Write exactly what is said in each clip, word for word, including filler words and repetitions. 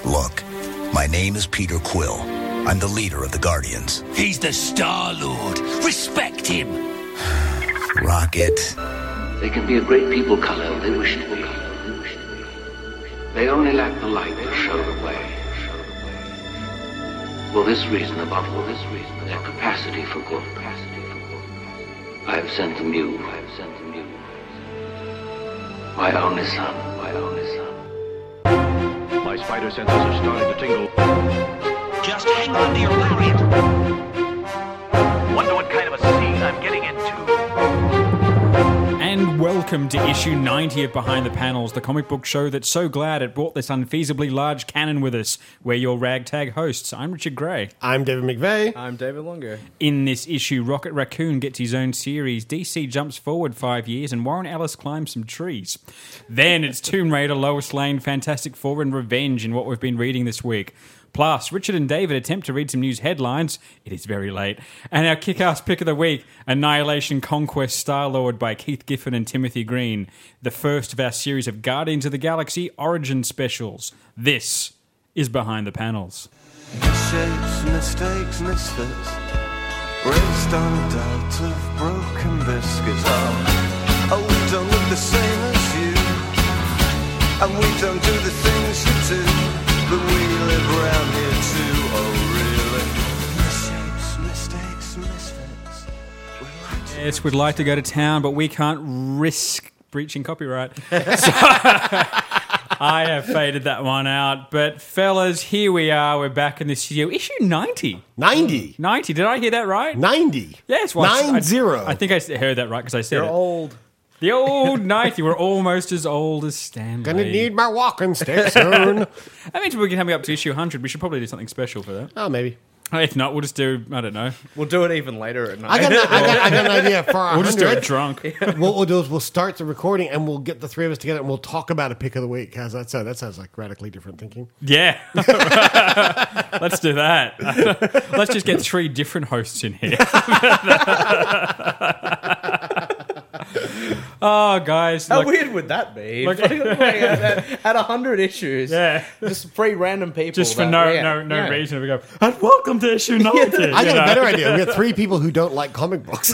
Look, my name is Peter Quill. I'm the leader of the Guardians. He's the Star-Lord. Respect him. Rocket. They can be a great people, Kal-El. They wish to be. They only lack the light to show the way. For this reason, above all this reason, their capacity for good. I have sent them you. I have sent them you. My only son. My only son. My spider senses are starting to tingle. Just hang on to your lariat. Wonder what kind of a scene I'm getting into. And welcome to issue ninety of Behind the Panels, the comic book show that's so glad it brought this unfeasibly large canon with us. We're your ragtag hosts. I'm Richard Gray. I'm David McVeigh. I'm David Longo. In this issue, Rocket Raccoon gets his own series, D C jumps forward five years, and Warren Ellis climbs some trees. Then it's Tomb Raider, Lois Lane, Fantastic Four, and Revenge in what we've been reading this week. Plus, Richard and David attempt to read some news headlines. It is very late. And our kick-ass pick of the week, Annihilation Conquest Star-Lord by Keith Giffen and Timothy Green. The first of our series of Guardians of the Galaxy Origin specials. This is Behind the Panels. Misshapes, mistakes, misfits, raised on a diet of broken biscuits. Oh, oh, we don't look the same as you, and we don't do the things you do. But we live around here too, oh really? Misshapes, mistakes, misfits. We like to Yes, we'd like to go to town, but we can't risk breaching copyright. So I have faded that one out. But fellas, here we are. We're back in the studio. Issue ninety. ninety. ninety. Did I hear that right? ninety. Yes. Well, Nine I, zero. I think I heard that right because I said You're it. old. The old ninety. We're almost as old as Stanley. Gonna need my walking stick soon. That means we're coming up to issue one hundred. We should probably do something special for that. Oh, maybe. If not, we'll just do, I don't know. We'll do it even later at night. I got, an, I got, I got an idea for our We'll just do it hundred. drunk. What we'll do is we'll start the recording and we'll get the three of us together and we'll talk about a pick of the week. How's that sound? That sounds like radically different thinking. Yeah. Let's do that. Let's just get three different hosts in here. Oh, guys. How look- weird would that be? Like- Like, at at a hundred issues, Yeah. just three random people, Just for that- no yeah, no no yeah. reason. We go, and welcome to issue ninety. I you got know? a better idea. We got three people who don't like comic books.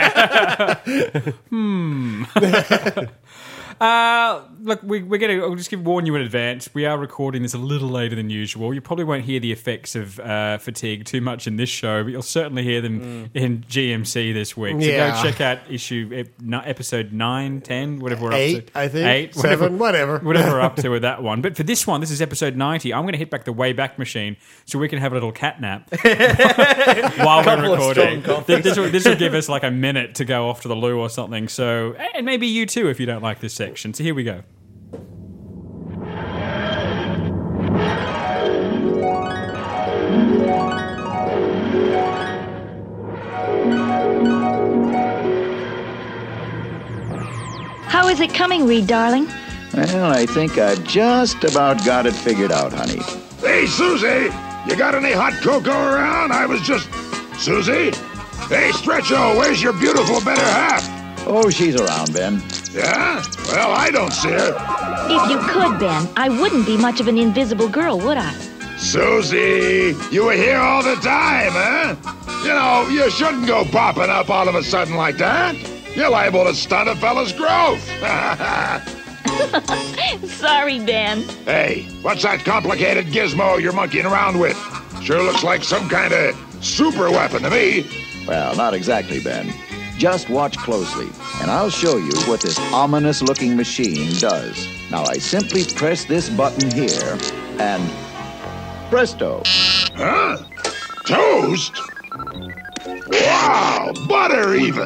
Uh, look, we, we're going to, I'll just give, warn you in advance, we are recording this a little later than usual. You probably won't hear the effects of uh, fatigue too much in this show, but you'll certainly hear them Mm. in G M C this week. So Yeah. go check out issue, ep- no- episode nine, ten, whatever we're Eight, up to. I think. Eight, Seven, whatever. Whatever we're up to with that one. But for this one, this is episode ninety, I'm going to hit back the Wayback Machine so we can have a little cat nap while we're Couple of recording. strong This, this, will, this will give us like a minute to go off to the loo or something. So, and maybe you too if you don't like this section. So here we go. How is it coming, Reed, darling? Well, I think I've just about got it figured out, honey. Hey, Susie, you got any hot cocoa around? I was just... Susie? Hey, Stretcho, where's your beautiful better half? Oh, she's around, Ben. Yeah? Well, I don't see her. If you could, Ben, I wouldn't be much of an invisible girl, would I? Susie, you were here all the time, huh? You know, you shouldn't go popping up all of a sudden like that. You're liable to stunt a fella's growth. Sorry, Ben. Hey, what's that complicated gizmo you're monkeying around with? Sure looks like some kind of super weapon to me. Well, not exactly, Ben. Just watch closely, and I'll show you what this ominous-looking machine does. Now, I simply press this button here, and presto. Huh? Toast? Wow, butter even.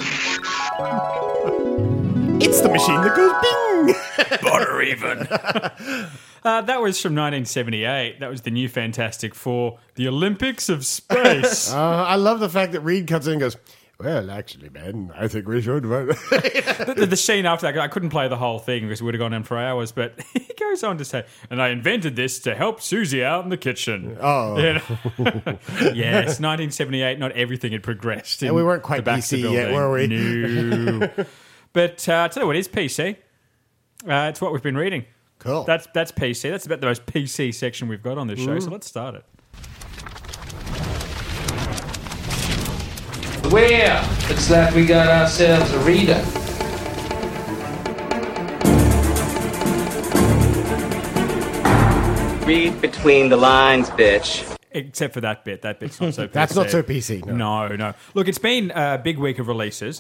It's the machine that goes bing. Butter even. Uh, that was from nineteen seventy-eight. That was the new Fantastic Four, the Olympics of Space. Uh, I love the fact that Reed cuts in and goes, well, actually, Ben, I think we should. the, the, the scene after that, I couldn't play the whole thing because it would have gone on for hours, but he goes on to say, and I invented this to help Susie out in the kitchen. Oh. You know? Yes, nineteen seventy-eight, not everything had progressed. And in we weren't quite the Baxter P C yet, building. were we? No. But uh, I'll tell you what is P C. Uh, it's what we've been reading. Cool. That's that's P C. That's about the most P C section we've got on this show. Mm. So let's start it. Well, looks like we got ourselves a reader. Read between the lines, bitch. Except for that bit. That bit's not so P C. That's not so P C, no. No, no. Look, it's been a big week of releases.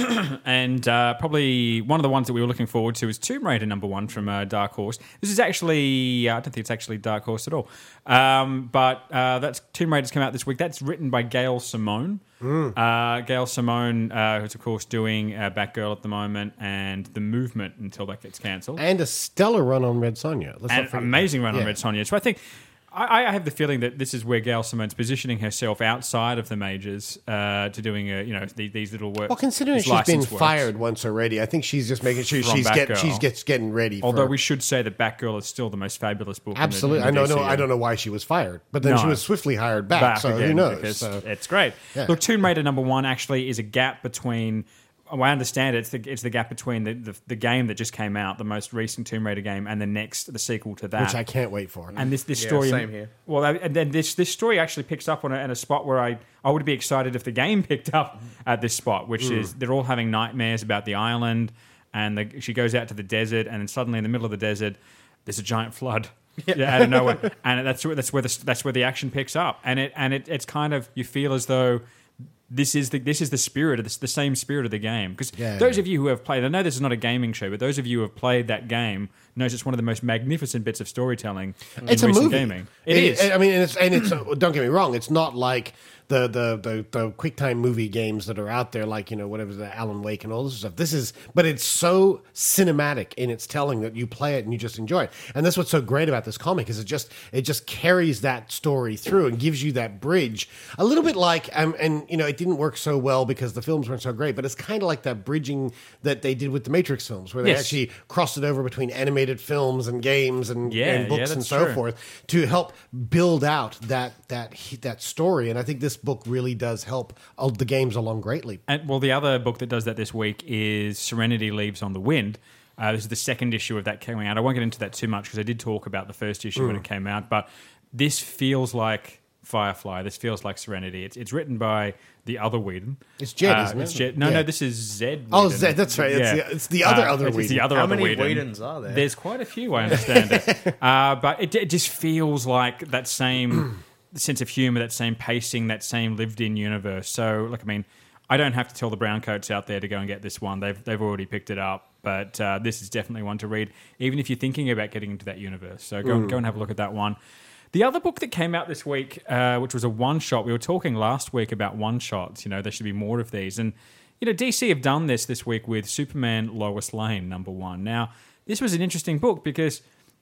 and uh, probably one of the ones that we were looking forward to is Tomb Raider number one from uh, Dark Horse. This is actually, uh, I don't think it's actually Dark Horse at all. Um, but uh, that's Tomb Raider's come out this week. That's written by Gail Simone. Mm. Uh, Gail Simone, uh, who's of course doing uh, Batgirl at the moment and The Movement until that gets cancelled. And a stellar run on Red Sonja. Let's An not forget amazing that. run Yeah. on Red Sonja. So I think I, I have the feeling that this is where Gail Simone's positioning herself outside of the majors uh, to doing a, you know these, these little works. Well, considering these she's been license works. fired once already, I think she's just making sure From she's get, Batgirl. she's gets getting ready. For, Although we should say that Batgirl is still the most fabulous book. absolutely, in the, I in the don't know. D C U. I don't know why she was fired, but then No. she was swiftly hired back. Back so again, who knows? because So, it's great. Yeah. Look, Tomb Raider number one actually is a gap between. Oh, I understand it. It's the, it's the gap between the, the the game that just came out, the most recent Tomb Raider game, and the next, the sequel to that, which I can't wait for. And this this Yeah, story, same here. Well, and then this this story actually picks up on a, at a spot where I I would be excited if the game picked up at this spot, which Mm. is they're all having nightmares about the island, and the, she goes out to the desert, and then suddenly in the middle of the desert, there's a giant flood. Yeah, out of nowhere, and that's where that's where the that's where the action picks up, and it and it it's kind of you feel as though. This is the this is the spirit of this, the same spirit of the game. Because Yeah, those yeah. of you who have played, I know this is not a gaming show, but those of you who have played that game knows it's one of the most magnificent bits of storytelling in It's a recent movie. gaming. It is. I mean, and it's and it's. Don't get me wrong. It's not like the the the, the QuickTime movie games that are out there, like you know whatever the Alan Wake and all this stuff. This is, but it's so cinematic in its telling that you play it and you just enjoy it. And that's what's so great about this comic is it just it just carries that story through and gives you that bridge. A little bit like, um, and you know, it didn't work so well because the films weren't so great, but it's kind of like that bridging that they did with the Matrix films, where they Yes. actually crossed it over between animated films and games and, Yeah, and books yeah, and that's so true. forth to help build out that that that story. And I think this book really does help uh, the games along greatly. And well, the other book that does that this week is Serenity Leaves on the Wind. Uh, this is the second issue of that coming out. I won't get into that too much because I did talk about the first issue when Mm. it came out, but this feels like Firefly. This feels like Serenity. It's it's written by the other Whedon. It's Jed, Uh, isn't it? it's Jed. No, Yeah. no, this is Zed. Oh, Whedon. Zed, that's right. It's the- it's the other other it's, it's the Whedon. other How other many Whedon. Whedons are there? There's quite a few, I understand it. Uh, but it, it just feels like that same sense of humor, that same pacing, that same lived-in universe. So, look, I mean, I don't have to tell the browncoats out there to go and get this one. They've they've already picked it up. But uh, this is definitely one to read, even if you're thinking about getting into that universe. So go, Mm. go and have a look at that one. The other book that came out this week, uh, which was a one-shot, we were talking last week about one-shots. You know, there should be more of these. And, you know, D C have done this this week with Superman Lois Lane, number one. Now, this was an interesting book because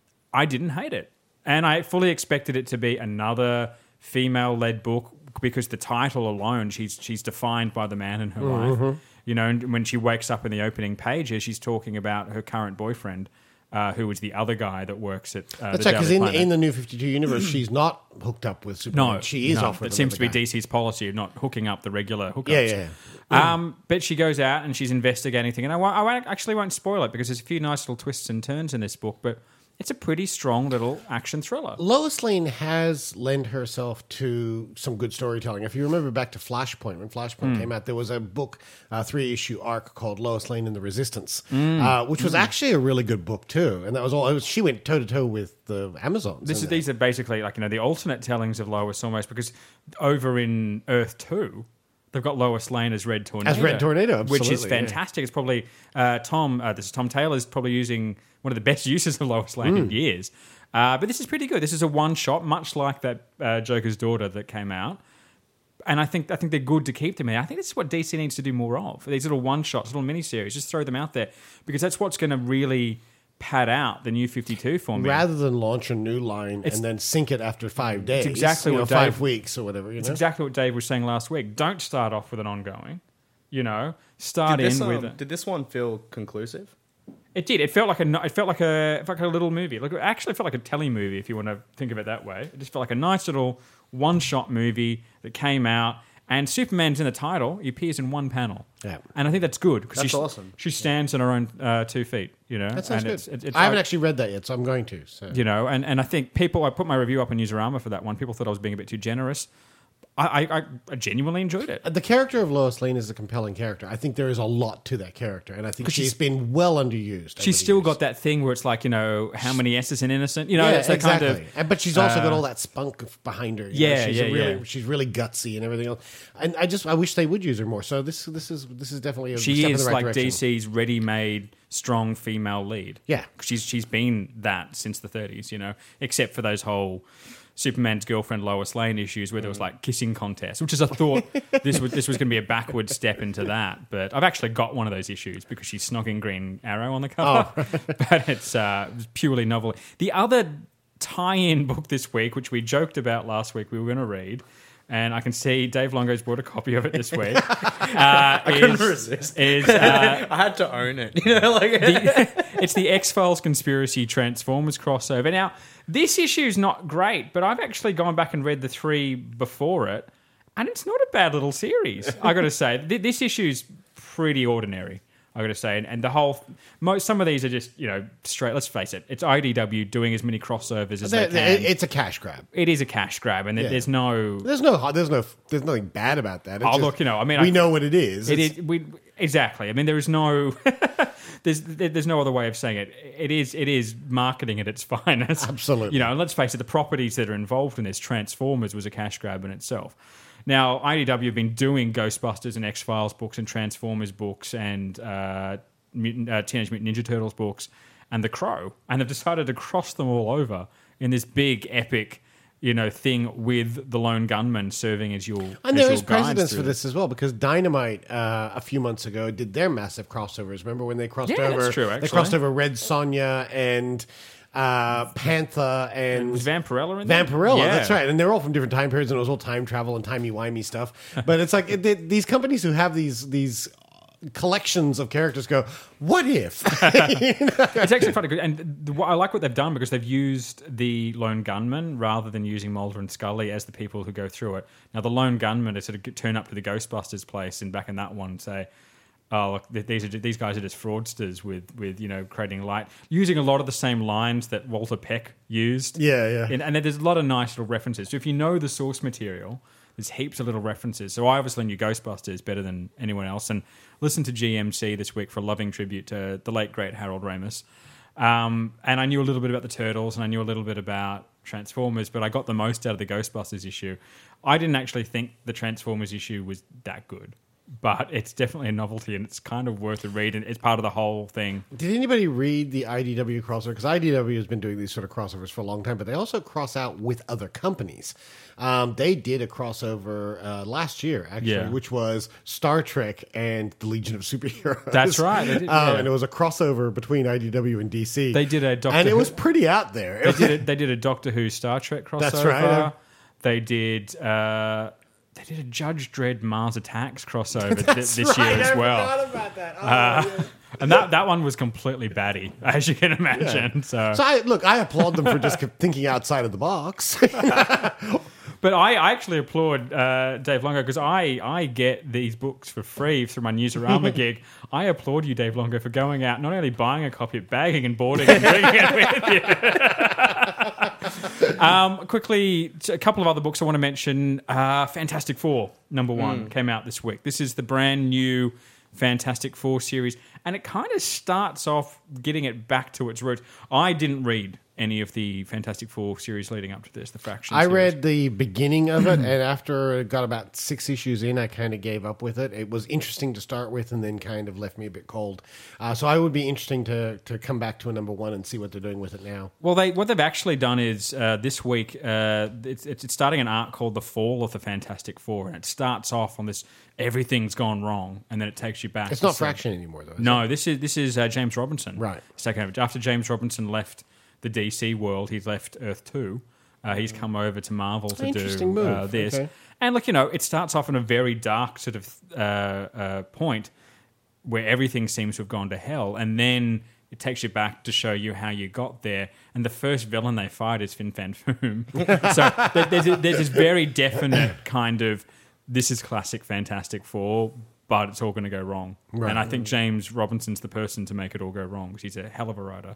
I didn't hate it. And I fully expected it to be another female-led book because the title alone, she's she's defined by the man in her Mhm. life. You know, and when she wakes up in the opening pages, she's talking about her current boyfriend, uh, who is the other guy that works at uh, That's the right, because Daily in, Planet. in the New fifty-two universe, she's not hooked up with Superman. No, she is no, off with it seems to be another guy. D C's policy of not hooking up the regular hookups. Yeah, yeah, yeah. Um, but she goes out and she's investigating things. And I, won't- I won't- actually won't spoil it because there's a few nice little twists and turns in this book, but it's a pretty strong little action thriller. Lois Lane has lent herself to some good storytelling. If you remember back to Flashpoint, when Flashpoint Mm. came out, there was a book, a three-issue arc called Lois Lane and the Resistance, Mm. uh, which was Mm. actually a really good book too. And that was all. It was, she went toe-to-toe with the Amazons. This is, in these are basically like, you know, the alternate tellings of Lois almost because over in Earth two, they've got Lois Lane as Red Tornado. As Red Tornado, which is absolutely, yeah. fantastic. It's probably, uh, Tom, uh, this is Tom Taylor's probably using one of the best uses of Lois Lane in Mm. years. Uh, but this is pretty good. This is a one-shot, much like that uh, Joker's Daughter that came out. And I think I think they're good to keep them in. I think this is what D C needs to do more of. These little one-shots, little miniseries, just throw them out there. Because that's what's going to really pad out the new fifty-two for me. Rather than launch a new line It's- and then sink it after five days, It's exactly you know, what five Dave- weeks or whatever. You It's know? exactly what Dave was saying last week. Don't start off with an ongoing. You know, start did this, in um, with. A, Did this one feel conclusive? it did. It felt like a. It felt like a. It felt like a little movie. Like it actually felt like a telly movie, if you want to think of it that way. It just felt like a nice little one-shot movie that came out, And Superman's in the title. He appears in one panel. Yeah. And I think that's good. Because That's she, awesome. She stands on her own uh, two feet, you know. That sounds and good. It's, it's, it's I haven't like- actually read that yet, so I'm going to. So. You know, and, and I think people, I put my review up on Newsarama for that one. People thought I was being a bit too generous. I, I, I genuinely enjoyed it. The character of Lois Lane is a compelling character. I think there is a lot to that character, and I think 'Cause she's she's- been well underused. over She's the still years. got that thing where it's like, you know, how many S's in innocent? You know, yeah, it's that exactly. kind of. And- but she's also uh, got all that spunk behind her. you know, Yeah, she's yeah, a really, yeah. She's really gutsy and everything else. And I just, I wish they would use her more. So this, this is, this is definitely a She step in is the right like direction. D C's ready-made, strong female lead. Yeah. she's she's been that since the thirties. You know, except for those whole Superman's girlfriend Lois Lane issues where there was like kissing contests, which is I thought this was this was going to be a backward step into that. But I've actually got one of those issues because she's snogging Green Arrow on the cover. Oh. But it's uh, purely novel. The other tie-in book this week, which we joked about last week, we were going to read. And I can see Dave Longo's brought a copy of it this week. Uh, I couldn't is, resist. Is, uh, I had to own it. You know, like the, it's the X-Files Conspiracy Transformers crossover. Now, this issue is not great, but I've actually gone back and read the three before it, and it's not a bad little series, I got to say. Th- This issue's pretty ordinary, I got to say. And, and the whole... Most, some of these are just, you know, straight... Let's face it, it's I D W doing as many crossovers as They're- they can. they're- It's a cash grab. It is a cash grab, and Yeah. there's no... There's no, there's no, there's nothing bad about that. It's Oh, just- look, you know, I mean... we I, know what it is. It It's- is... We, exactly. I mean, there is no... there's there's no other way of saying it. It is it is marketing at its finest. Absolutely. You know, and let's face it, the properties that are involved in this, Transformers was a cash grab in itself. Now, I D W have been doing Ghostbusters and X-Files books and Transformers books and uh, Mutant, uh, Teenage Mutant Ninja Turtles books and The Crow, and they've decided to cross them all over in this big, epic, you know, thing with the Lone Gunman serving as your And as there your is guides precedence through for this as well, because Dynamite uh, a few months ago did their massive crossovers. Remember when they crossed Yeah, over? that's true, They actually. crossed over Red Sonja and uh, Panther and Was Vampirella in there? Vampirella. Yeah. That's right, and they're all from different time periods, and it was all time travel and timey wimey stuff. But it's like it, they, these companies who have these these collections of characters go, what if? It's actually funny, and the, what I like what they've done because they've used the Lone Gunman rather than using Mulder and Scully as the people who go through it. Now, the Lone Gunman is sort of turn up to the Ghostbusters place and back in that one say, "Oh, look, th- these are these guys are just fraudsters with with you know creating light, using a lot of the same lines that Walter Peck used." Yeah, yeah. And, and there's a lot of nice little references. So if you know the source material, there's heaps of little references. So I obviously knew Ghostbusters better than anyone else, and listened to G M C this week for a loving tribute to the late great Harold Ramis. Um, and I knew a little bit about the Turtles, and I knew a little bit about Transformers, but I got the most out of the Ghostbusters issue. I didn't actually think the Transformers issue was that good, but it's definitely a novelty, and it's kind of worth a read, and it's part of the whole thing. Did anybody read the I D W crossover? Because I D W has been doing these sort of crossovers for a long time, but they also cross out with other companies. Um, they did a crossover uh, last year, actually, Yeah. which was Star Trek and the Legion of Superheroes. That's right, they did, um, yeah. and it was a crossover between I D W and D C. They did a Doctor and it Who- was pretty out there. They did a, they did a Doctor Who Star Trek crossover. That's right, yeah. They did uh, they did a Judge Dredd Mars Attacks crossover th- That's this right, year as I well. forgot about that. Oh, Uh, yeah. And that, that one was completely batty, as you can imagine. So, So I, look, I applaud them for just thinking outside of the box. but I, I actually applaud uh, Dave Longo because I, I get these books for free through my Newsarama gig. I applaud you, Dave Longo, for going out, not only buying a copy, bagging and boarding and bringing it with you. um, quickly, a couple of other books I want to mention. Uh, Fantastic Four, number one, Mm. came out this week. This is the brand new Fantastic Four series, and it kind of starts off getting it back to its roots. I didn't read any of the Fantastic Four series leading up to this, the Fraction I series. read the beginning of it, and after it got about six issues in, I kind of gave up with it. It was interesting to start with, and then kind of left me a bit cold. Uh, so I would be interesting to to come back to a number one and see what they're doing with it now. Well, they what they've actually done is uh, this week uh, it's, it's it's starting an arc called The Fall of the Fantastic Four, and it starts off on this everything's gone wrong, and then it takes you back. It's to not some- Fraction anymore, though. Is No, it? this is this is uh, James Robinson. Right. He's taken over after James Robinson left the D C world. He's left Earth Two. Uh, he's come over to Marvel to Interesting do move. uh, this. Okay. And look, you know, it starts off in a very dark sort of uh, uh, point where everything seems to have gone to hell, and then it takes you back to show you how you got there. And the first villain they fight is Fin Fan Foom. So there- there's, a, there's this very definite kind of this is classic Fantastic Four, but it's all going to go wrong. Right. And I think James Robinson's the person to make it all go wrong because he's a hell of a writer.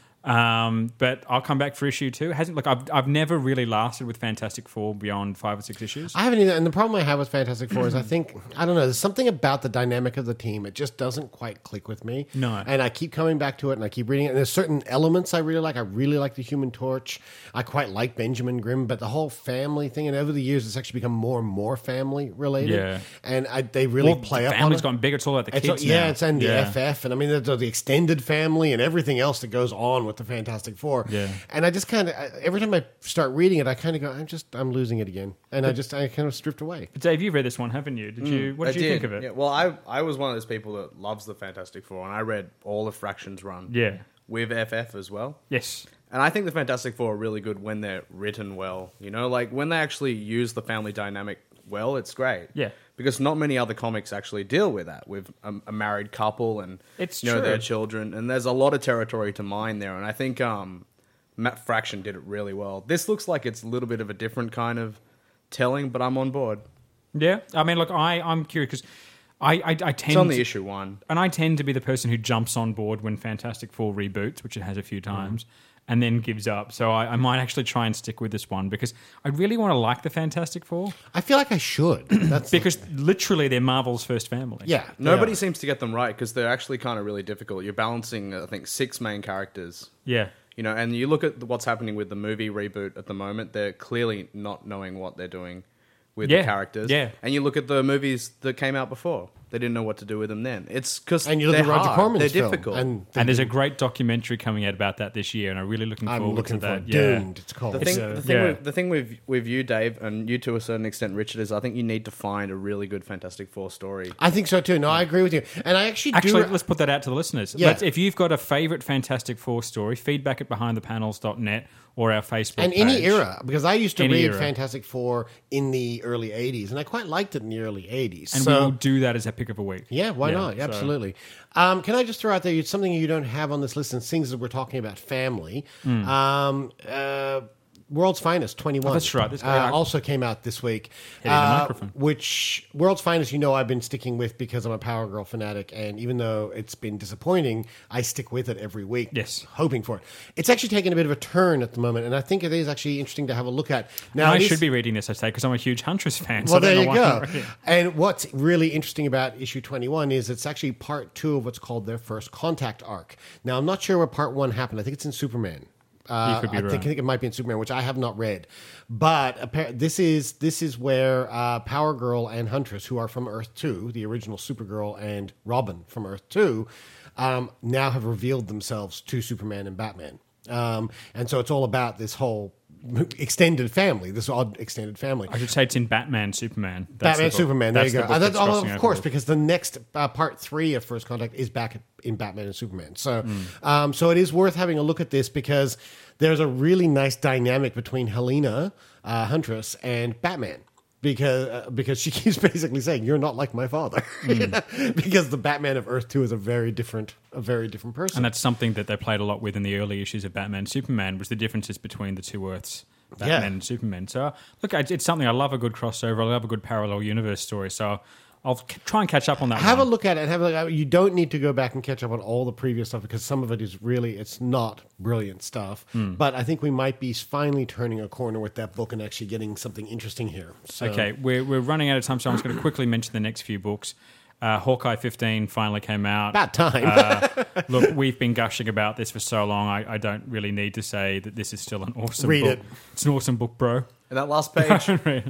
Um, but I'll come back for issue two. It hasn't look, I've I've never really lasted with Fantastic Four beyond five or six issues. I haven't either. And the problem I have with Fantastic Four is I think, I don't know, there's something about the dynamic of the team. It just doesn't quite click with me. No. And I keep coming back to it and I keep reading it. And there's certain elements I really like. I really like the Human Torch. I quite like Benjamin Grimm, but the whole family thing, and over the years, it's actually become more and more family related. Yeah. And I, they really Well, play the up on family's it. gotten bigger. It's all about the It's kids all- yeah, now. it's and the Yeah. F F, and I mean the, the extended family and everything else that goes on with the Fantastic Four. Yeah. And I just kind of every time I start reading it, I kind of go, I'm just I'm losing it again, and I just I kind of drift away. But Dave, you've read this one, haven't you? Did you? What I did you did. think of it? Yeah, well, I I was one of those people that loves the Fantastic Four, and I read all of Fraction's run. Yeah. With F F as well. Yes. And I think the Fantastic Four are really good when they're written well. You know, like when they actually use the family dynamic well, it's great. Yeah. Because not many other comics actually deal with that, with a, a married couple and It's you know true. their children, and there's a lot of territory to mine there. And I think um, Matt Fraction did it really well. This looks like it's a little bit of a different kind of telling, but I'm on board. Yeah. I mean, look, I I'm curious because I, I I tend It's on the to- issue one. and I tend to be the person who jumps on board when Fantastic Four reboots, which it has a few times, and then gives up. So I, I might actually try and stick with this one because I really want to like the Fantastic Four. I feel like I should. That's because literally they're Marvel's first family. Yeah. Nobody yeah. seems to get them right because they're actually kind of really difficult. You're balancing, I think, six main characters. Yeah. You know, and you look at what's happening with the movie reboot at the moment, they're clearly not knowing what they're doing with Yeah, the characters. yeah. And you look at the movies that came out before. They didn't know what to do with them then. It's because And you look they're at Roger hard. Corman's They're film, difficult. and And there's a great documentary coming out about that this year, and I'm really looking I'm forward looking to for that. it. Yeah. Doomed, it's called. The thing, uh, the thing, yeah. with, the thing with with you, Dave, and you to a certain extent, Richard, is I think you need to find a really good Fantastic Four story. I think so too. No, I agree with you. And I actually, Actually, do. let's put that out to the listeners. Yeah. Let's, if you've got a favourite Fantastic Four story, feedback at behind the panels dot net or our Facebook and page. any era, because I used to Any read era. Fantastic Four in the early eighties, and I quite liked it in the early eighties. And so, we will do that as a pick of a week. yeah, why Yeah, not? so- Absolutely. Um, can I just throw out there something you don't have on this list, and things that we're talking about family? Mm. Um, uh, World's Finest twenty-one. Oh, that's right. This- uh, yeah. also came out this week. Hitting the uh, microphone. Which World's Finest, you know, I've been sticking with because I'm a Power Girl fanatic, and even though it's been disappointing, I stick with it every week. Yes. hoping for it. It's actually taken a bit of a turn at the moment, and I think it is actually interesting to have a look at. Now, I it is- should be reading this, I say, because I'm a huge Huntress fan. so well, I don't there know you why go. I'm reading it. And what's really interesting about issue twenty-one is it's actually part two of what's called their first contact arc. Now, I'm not sure where part one happened. I think it's in Superman. Uh, You could be I right. think, I think it might be in Superman, which I have not read. But appar- this is this is where uh, Power Girl and Huntress, who are from Earth two, the original Supergirl and Robin from Earth two, um, now have revealed themselves to Superman and Batman. Um, and so it's all about this whole extended family, this odd extended family. I should say it's in Batman, Superman. That's Batman, the book. Superman. There That's you the go. book Uh, that's that's- oh, crossing of over course, with. because the next uh, part three of First Contact is back in Batman and Superman. So, Hmm. um, so it is worth having a look at this because there's a really nice dynamic between Helena uh, Huntress and Batman. Because uh, because she keeps basically saying you're not like my father, You know? Because the Batman of Earth Two is a very different a very different person. And that's something that they played a lot with in the early issues of Batman Superman was the differences between the two Earths, Batman Yeah. and Superman. So, look, it's it's something I love a good crossover. I love a good parallel universe story. So I'll c- try and catch up on that Have one. a look at it and have a look at it. You don't need to go back and catch up on all the previous stuff because some of it is really, it's not brilliant stuff. Hmm. But I think we might be finally turning a corner with that book and actually getting something interesting here. So, Okay, we're, we're running out of time, so I'm just going to quickly mention the next few books. Uh, Hawkeye fifteen finally came out. About time. uh, look, we've been gushing about this for so long. I, I don't really need to say that this is still an awesome Read book. it. It's an awesome book, bro. And that last page,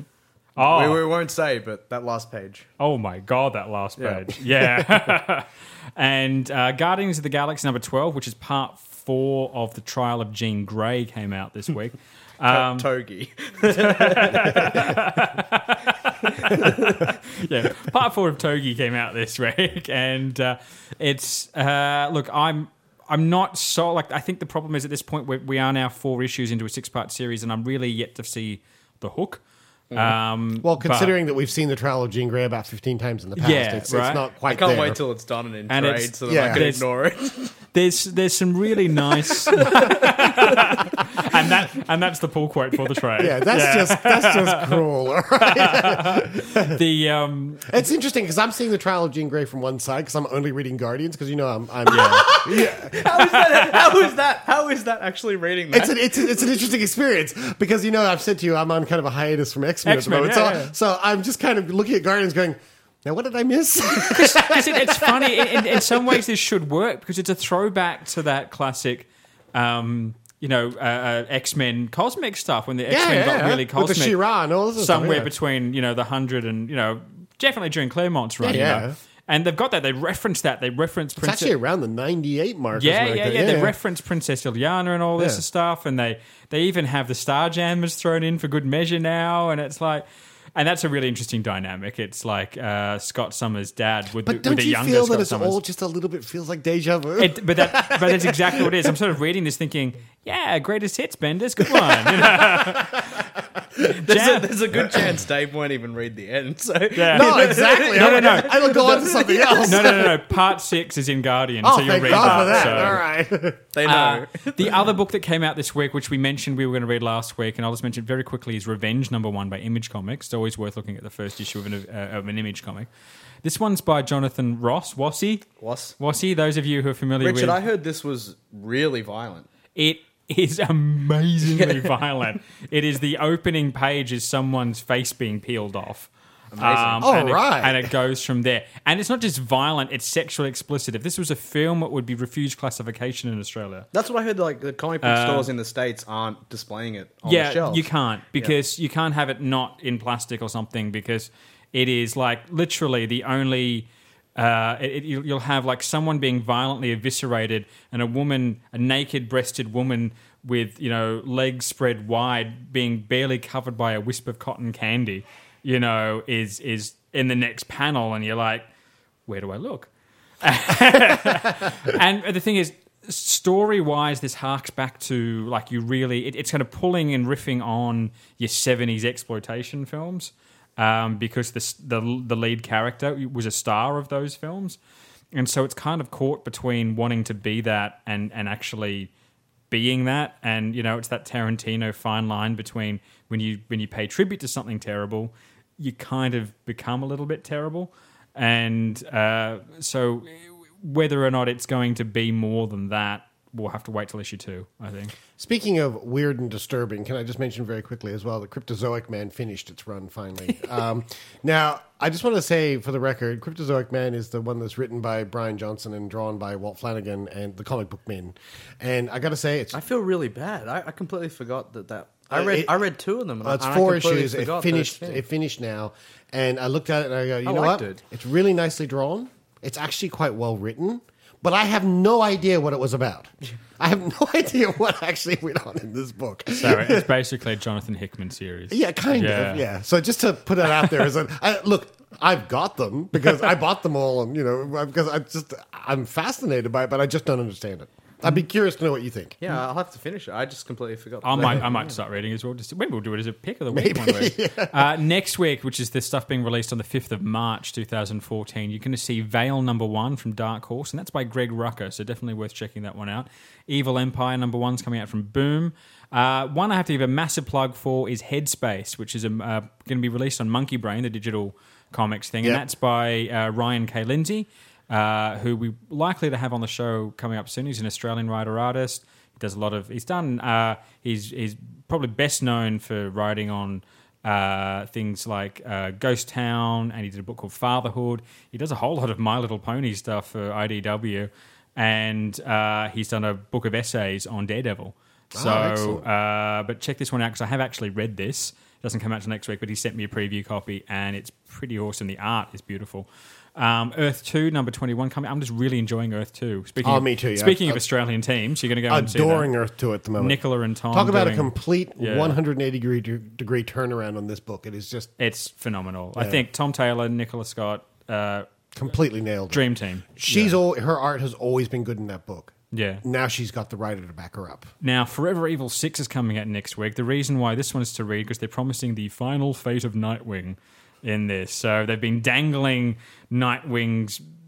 oh. we, we won't say, but that last page. Oh my god, that last Yeah. page. Yeah. And uh, Guardians of the Galaxy number twelve, which is part four of the Trial of Jean Grey, came out this week. Um, Togi. yeah, part four of Togi came out this week, and uh, it's uh, look, I'm I'm not so like I think the problem is at this point we, we are now four issues into a six part series, and I'm really yet to see the hook. Um, well, but- considering that we've seen the trial of Jean Grey about fifteen times in the past, Yeah, it's, right? it's not I quite can't there. wait till it's done and in And trade it's- so that yeah. I can There's- ignore it. there's there's some really nice. and that and that's the pull quote for the trade. Yeah, that's Yeah. just that's just cruel. All right? the um, it's interesting because I'm seeing the trial of Jean Grey from one side because I'm only reading Guardians because you know I'm, I'm yeah. yeah. How is that? How is that? How is that actually reading that? It's an, it's, an, it's an interesting experience because, you know, I've said to you, I'm on kind of a hiatus from X-Men, X-Men, at the moment. yeah, so, yeah. so I'm just kind of looking at Guardians going, now what did I miss? Because it, it's funny. In, in some ways, this should work because it's a throwback to that classic, um, you know, uh, uh, X-Men cosmic stuff when the Yeah, X-Men yeah, got yeah. really cosmic. With the She-Ra and all this stuff, somewhere yeah. between, you know, the hundred and, you know, definitely during Claremont's run. Yeah, you know. yeah. And they've got that. They reference that. They reference It's Princess. actually around the ninety-eight mark. or Yeah, something yeah, like yeah, that. They reference Princess Ilyana and all this Yeah. stuff, and they they even have the Starjammers thrown in for good measure now, and it's like, and that's a really interesting dynamic. It's like uh, Scott Summers' dad with, But the, don't with the you younger feel Scott that it's Summers. all just a little bit feels like deja vu? It, but that, but that's exactly what it is. I'm sort of reading this, thinking, yeah, greatest hits, Benders, good one. You know? There's, a, there's a good chance Dave won't even read the end. So Yeah. No, exactly. No, no, no. I will go on to something else. No, no, no, no. Part six is in Guardian, Oh, so you'll thank read God that. for that. so- All right. they know. Uh, the other book that came out this week, which we mentioned we were going to read last week, and I'll just mention it very quickly, is Revenge Number One by Image Comics. It's always worth looking at the first issue of an, uh, of an Image comic. This one's by Jonathan Ross. Wassy? Was? Wassy, those of you who are familiar Richard, with... I heard this was really violent. It is amazingly violent. It is the opening page is someone's face being peeled off. Um, Oh, and it- right. and it goes from there. And it's not just violent, it's sexually explicit. If this was a film, it would be refused classification in Australia. That's what I heard. Like the comic book Uh, stores in the States aren't displaying it on yeah, the shelves. you can't because you can't have it not in plastic or something because it is like literally the only. Uh, it, it, you'll you'll have like someone being violently eviscerated and a woman, a naked breasted woman with you know legs spread wide, being barely covered by a wisp of cotton candy. You know, is is in the next panel, and you're like, where do I look? And the thing is, story wise, this harks back to like you really. It, it's kind of pulling and riffing on your seventies exploitation films um, because the, the the lead character was a star of those films, and so it's kind of caught between wanting to be that and and actually being that. And you know, it's that Tarantino fine line between when you when you pay tribute to something terrible, you kind of become a little bit terrible. And uh, so whether or not it's going to be more than that, we'll have to wait till issue two, I think. Speaking of weird and disturbing, can I just mention very quickly as well that Cryptozoic Man finished its run finally. um, now, I just want to say for the record, Cryptozoic Man is the one that's written by Brian Johnson and drawn by Walt Flanagan and the Comic Book Men. And I got to say, it's I feel really bad. I, I completely forgot that that. I read. It- I read two of them. And Uh, it's I, and four I completely issues. It forgot that finished. it's It finished now, and I looked at it and I go, you I know liked what? it. It's really nicely drawn. It's actually quite well written, but I have no idea what it was about. I have no idea what actually went on in this book. So it's basically a Jonathan Hickman series. Yeah, kind Yeah. of. Yeah. So just to put it out there as a I, look, I've got them because I bought them all, and you know, because I just I'm fascinated by it, but I just don't understand it. I'd be curious to know what you think. Yeah, I'll have to finish it. I just completely forgot. I that. might, I might start reading as well. Just maybe we'll do it as a pick of the week Maybe, one week. Uh, next week, which is the stuff being released on the fifth of March, two thousand fourteen, you're going to see Veil number one from Dark Horse, and that's by Greg Rucka, so definitely worth checking that one out. Evil Empire number one's coming out from Boom. Uh, one I have to give a massive plug for is Headspace, which is um, uh, going to be released on Monkey Brain, the digital comics thing, Yep. and that's by uh, Ryan K. Lindsay. Uh, who we likely to have on the show coming up soon. He's an Australian writer artist. He does a lot of. He's done. Uh, he's he's probably best known for writing on uh, things like uh, Ghost Town, and he did a book called Fatherhood. He does a whole lot of My Little Pony stuff for I D W, and uh, he's done a book of essays on Daredevil. So, excellent. uh, but check this one out because I have actually read this. It doesn't come out till next week, but he sent me a preview copy, and it's pretty awesome. The art is beautiful. Um, Earth two, number twenty-one coming. I'm just really enjoying Earth two. Speaking Oh, of, me too, yeah. Speaking of Uh, Australian teams, you're going to go and see that. Adoring Earth two at the moment. Nicola and Tom. Talk about a doing- complete Yeah. one hundred eighty degree, degree turnaround on this book. It is just It's phenomenal. I Yeah. think Tom Taylor, Nicola Scott, uh, completely nailed it. dream team. She's all, her art has always been good in that book. Yeah. Now she's got the writer to back her up. Now, Forever Evil six is coming out next week. The reason why this one is to read because they're promising the final fate of Nightwing in this. So they've been dangling Nightwing's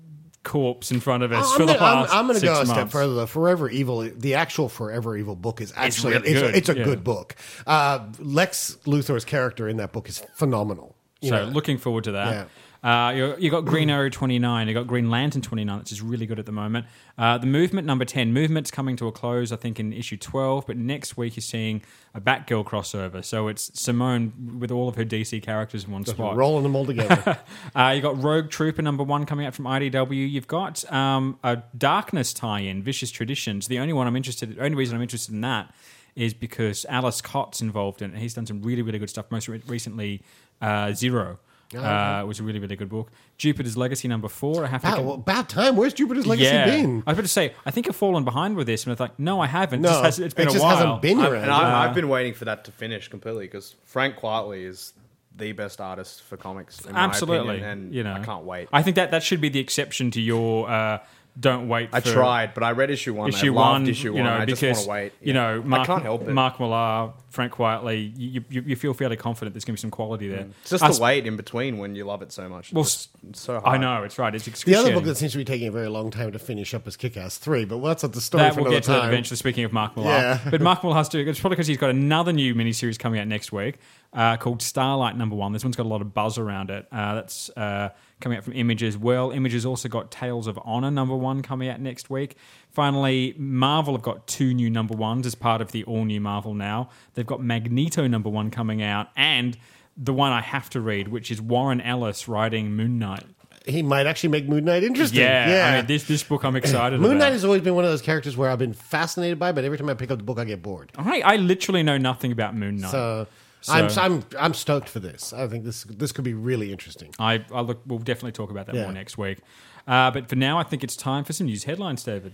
corpse in front of us Oh, for I'm the gonna, I'm- last I'm, going to six go a step months. further. The Forever Evil, the actual Forever Evil book is actually really it's, good, it's a yeah. good book. Uh, Lex Luthor's character in that book is phenomenal. You So know, looking forward to that. Yeah. Uh, you you got Green Arrow twenty-nine, you got Green Lantern twenty-nine, which is really good at the moment. Uh, the Movement number ten, Movement's coming to a close, I think, in issue twelve, but next week you're seeing a Batgirl crossover. So it's Simone with all of her D C characters in one Just spot. rolling them all together. uh, you got Rogue Trooper number one coming out from I D W. You've got um, a Darkness tie-in, Vicious Traditions. The only one I'm interested, the only reason I'm interested in that is because Alice Cott's involved in it. He's done some really, really good stuff. Most re- recently, uh, Zero. Oh, okay. Uh, was a really, really good book. Jupiter's Legacy number four. I have to. About, well, about time. Where's Jupiter's Legacy yeah. been? I was about to say, I think I've fallen behind with this, and I was like, no, I haven't. No, it just has, it's been it a just while. hasn't been I've, around. and I, Uh, I've been waiting for that to finish completely because Frank Quitely is the best artist for comics. In Absolutely, my opinion, and you know, I can't wait. I think that that should be the exception to your. Uh, don't wait. I for tried, but I read issue one. Issue I loved one, issue you one. know, I because just want to wait. you Yeah. know, Mark, I can't help it. Mark Millar, Frank Quitely, you, you, you feel fairly confident there's going to be some quality there. It's just Us- the wait in between when you love it so much. It's Well, just, it's so hard. I know it's right. It's The excruciating. other book that seems to be taking a very long time to finish up is Kick-Ass three, but that's not the story That for we'll another get to that time. eventually. Speaking of Mark Millar, Yeah. but Mark Millar has to. It's probably because he's got another new miniseries coming out next week uh, called Starlight Number One. This one's got a lot of buzz around it. Uh, that's uh, coming out from Image as well. Image has also got Tales of Honor Number One coming out next week. Finally, Marvel have got two new number ones as part of the all new Marvel now. They've got Magneto Number One coming out, and the one I have to read, which is Warren Ellis writing Moon Knight. He might actually make Moon Knight interesting. Yeah, Yeah, I mean, this this book I'm excited Moon about. Knight has always been one of those characters where I've been fascinated by, but every time I pick up the book, I get bored. I, I literally know nothing about Moon Knight. So, So- I'm I'm I'm stoked for this. I think this this could be really interesting. I, I look. We'll definitely talk about that Yeah. more next week. Uh, but for now, I think it's time for some news headlines, David.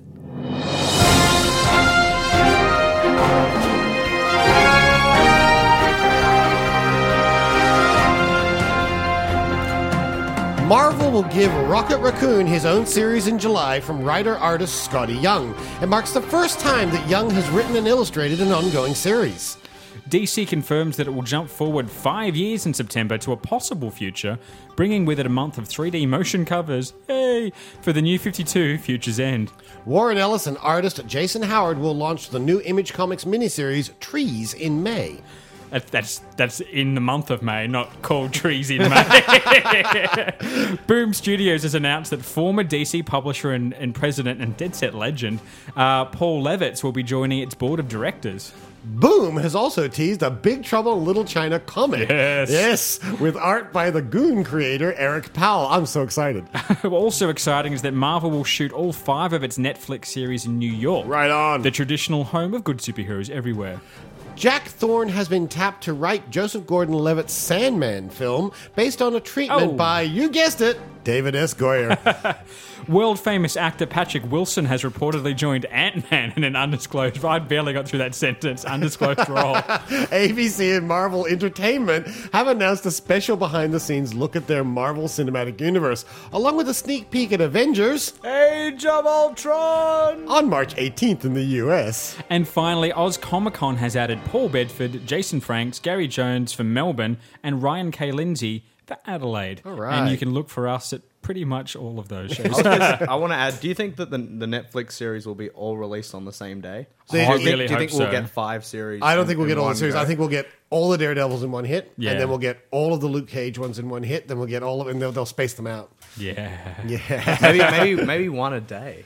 Marvel will give Rocket Raccoon his own series in July from writer-artist Scotty Young. It marks the first time that Young has written and illustrated an ongoing series. D C confirms that it will jump forward five years in September to a possible future, bringing with it a month of three D motion covers, hey, for the new fifty-two Future's End. Warren Ellis and artist Jason Howard will launch the new Image Comics miniseries Trees in May. That, that's that's in the month of May, not called Trees in May. Boom Studios has announced that former D C publisher and, and president and Dead Set legend uh, Paul Levitz will be joining its board of directors. Boom has also teased a Big Trouble in Little China comic. Yes. Yes, with art by the Goon creator Eric Powell. I'm so excited. Also exciting is that Marvel will shoot all five of its Netflix series in New York. Right on. The traditional home of good superheroes everywhere. Jack Thorne has been tapped to write Joseph Gordon-Levitt's Sandman film based on a treatment Oh. by, you guessed it, David S. Goyer. World-famous actor Patrick Wilson has reportedly joined Ant-Man in an undisclosed... I barely got through that sentence. Undisclosed role. A B C and Marvel Entertainment have announced a special behind-the-scenes look at their Marvel Cinematic Universe, along with a sneak peek at Avengers Age of Ultron! on March eighteenth in the U S. And finally, Oz Comic Con has added Paul Bedford, Jason Franks, Gary Jones for Melbourne, and Ryan K. Lindsay for Adelaide. All right. And you can look for us at pretty much all of those shows. I want to add, do you think that the, the Netflix series will be all released on the same day? So do you you think- think, really do you think hope we'll so. get five series? I don't in- think we'll in get all the one series. go? I think we'll get all the Daredevils in one hit, Yeah. and then we'll get all of the Luke Cage ones in one hit. Then we'll get all of, and they'll, they'll space them out. yeah. Yeah. maybe, maybe, maybe one a day.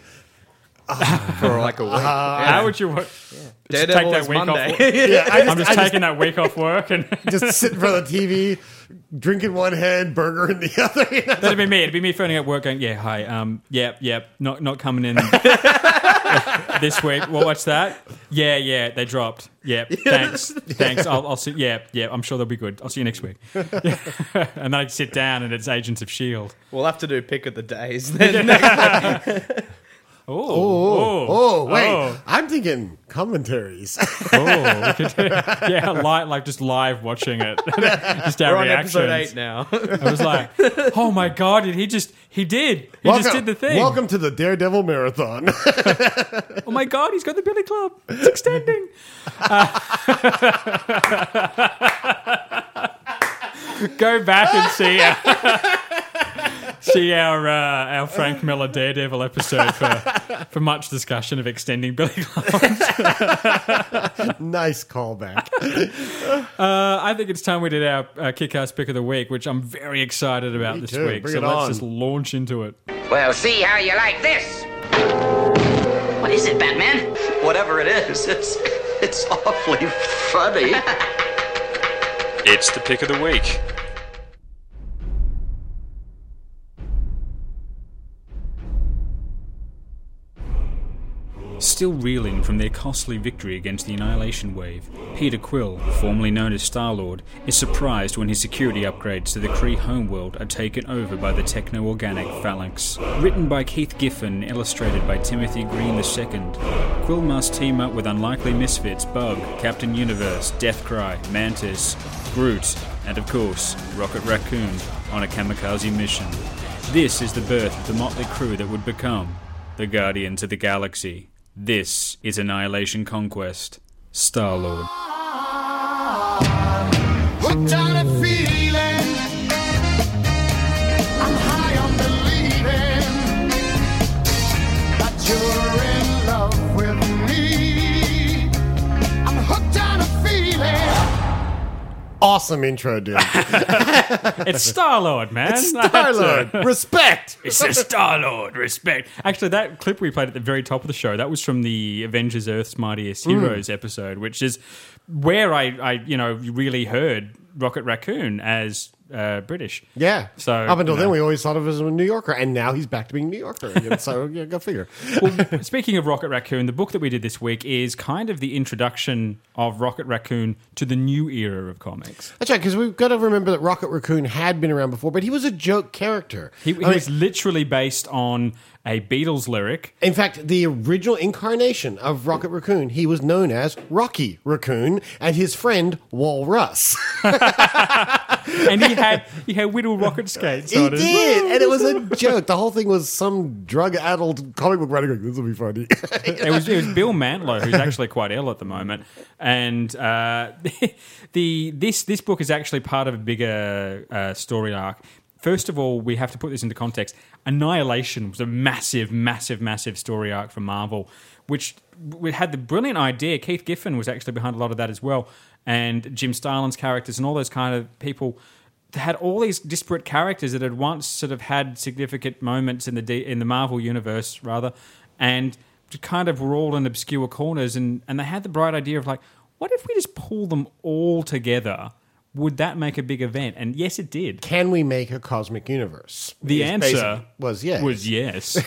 For like a week. How would you... What, just Daredevil take that is week Monday. off. Yeah, I just, I'm just I just- taking that week off work and... just sit in front of the T V, drinking one hand, burger in the other. You know? That'd be me. It'd be me phoning at work going, yeah, hi, um, yep, yep, not not coming in this week. Well, what's that? Yeah, yeah, they dropped. Yep, thanks, thanks. I'll, I'll see. Yeah, yeah, I'm sure they'll be good. I'll see you next week. and then I sit down and it's Agents of S H I E L D. We'll have to do pick of the days. Then. Oh, Oh, oh, wait! oh. I'm thinking commentaries. Oh, we could do, yeah, like, like just live watching it. Just our We're on reactions. episode eight now. I was like, oh my god, did he just, he did. He welcome, just did the thing. Welcome to the Daredevil Marathon. Oh my god, he's got the Billy Club. It's extending. Uh, go back and see. Uh, See our uh, our Frank Miller Daredevil episode for for much discussion of extending Billy Clowns. Nice callback. Uh, I think it's time we did our uh, Kick-Ass Pick of the Week, which I'm very excited about Me this too. week. Bring so it let's on. just launch into it. Well, see how you like this. What is it, Batman? Whatever it is, it's it's awfully funny. It's the Pick of the Week. Still reeling from their costly victory against the Annihilation Wave, Peter Quill, formerly known as Star-Lord, is surprised when his security upgrades to the Kree homeworld are taken over by the techno-organic Phalanx. Written by Keith Giffen and illustrated by Timothy Green the Second, Quill must team up with unlikely misfits Bug, Captain Universe, Deathcry, Mantis, Groot, and of course, Rocket Raccoon on a kamikaze mission. This is the birth of the motley crew that would become the Guardians of the Galaxy. This is Annihilation Conquest. Star-Lord. Hooked on a feeling. I'm high on believing that you're in love with me. I'm hooked on a feeling. Awesome intro, dude. It's Star-Lord, man. It's Star-Lord. Respect. It's a Star-Lord. Respect. Actually, that clip we played at the very top of the show, that was from the Avengers Earth's Mightiest Heroes episode, which is where I, I, you know, really heard Rocket Raccoon as uh, British. Yeah. So up until you know. then, we always thought of him as a New Yorker, and now he's back to being New Yorker again. So yeah, go figure. Well, speaking of Rocket Raccoon, the book that we did this week is kind of the introduction of Rocket Raccoon to the new era of comics. That's right, because we've got to remember that Rocket Raccoon had been around before, but he was a joke character. He, he I mean, was literally based on a Beatles lyric. In fact, the original incarnation of Rocket Raccoon, he was known as Rocky Raccoon, and his friend Walrus. And he had he had Whittle rocket skates He on as did, well. and it was a joke. The whole thing was some drug-addled comic book writer going, this will be funny. It was, it was Bill Mantlo, who's actually quite ill at the moment, and uh, the this this book is actually part of a bigger uh, story arc. First of all, we have to put this into context. Annihilation was a massive, massive, massive story arc for Marvel, which we had the brilliant idea. Keith Giffen was actually behind a lot of that as well, and Jim Starlin's characters and all those kind of people. They had all these disparate characters that had once sort of had significant moments in the D- in the Marvel universe, rather, and kind of were all in obscure corners. And, and they had the bright idea of like, what if we just pull them all together? Would that make a big event? And yes, it did. Can we make a cosmic universe? The It's answer basic- was yes. Was yes.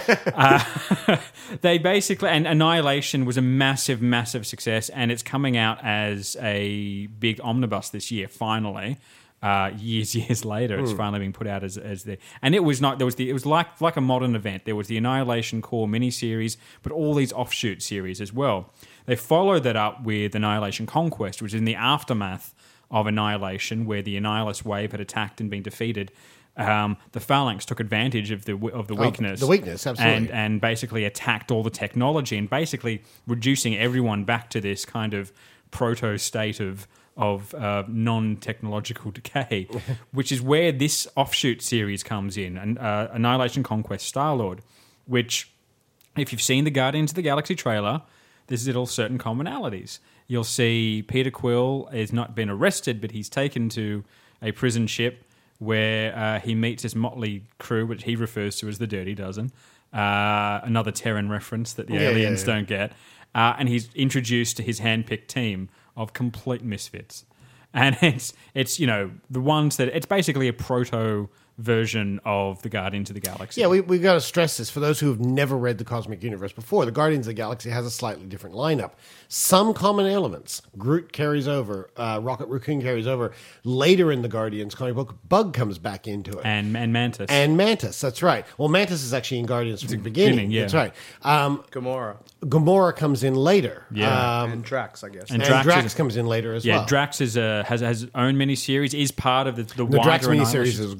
uh, they basically, and Annihilation was a massive, massive success, and it's coming out as a big omnibus this year. Finally, uh, years, years later, it's Mm. finally being put out as as the. And it was not. There was the. It was like like a modern event. There was the Annihilation core miniseries, but all these offshoot series as well. They followed that up with Annihilation Conquest, which is in the aftermath of Annihilation, where the Annihilus wave had attacked and been defeated. Um, the Phalanx took advantage of the of the Of weakness, the weakness, absolutely. and and basically attacked all the technology and basically reducing everyone back to this kind of proto state of of uh, non-technological decay, which is where this offshoot series comes in, and uh, Annihilation Conquest Star-Lord, which, if you've seen the Guardians of the Galaxy trailer, there's little certain commonalities. You'll see Peter Quill has not been arrested, but he's taken to a prison ship where uh, he meets this motley crew, which he refers to as the Dirty Dozen. Uh, another Terran reference that the Yeah, aliens yeah, yeah. don't get. Uh, and he's introduced to his hand-picked team of complete misfits. And it's, it's you know, the ones that... It's basically a proto version of the Guardians of the Galaxy. Yeah, we, we've got to stress this for those who have never read the Cosmic Universe before. The Guardians of the Galaxy has a slightly different lineup. Some common elements. Groot carries over. Uh, Rocket Raccoon carries over. Later in the Guardians comic book, Bug comes back into it. And, and Mantis. And Mantis, that's right. Well, Mantis is actually in Guardians from the beginning. beginning, yeah. That's right. Um, Gamora. Gamora comes in later. Yeah. Um, and Drax, I guess. and And Drax, Drax is- comes in later as yeah, well. Drax is a, has has his own miniseries, is part of the, the, the wider Drax miniseries Annihilation. is great.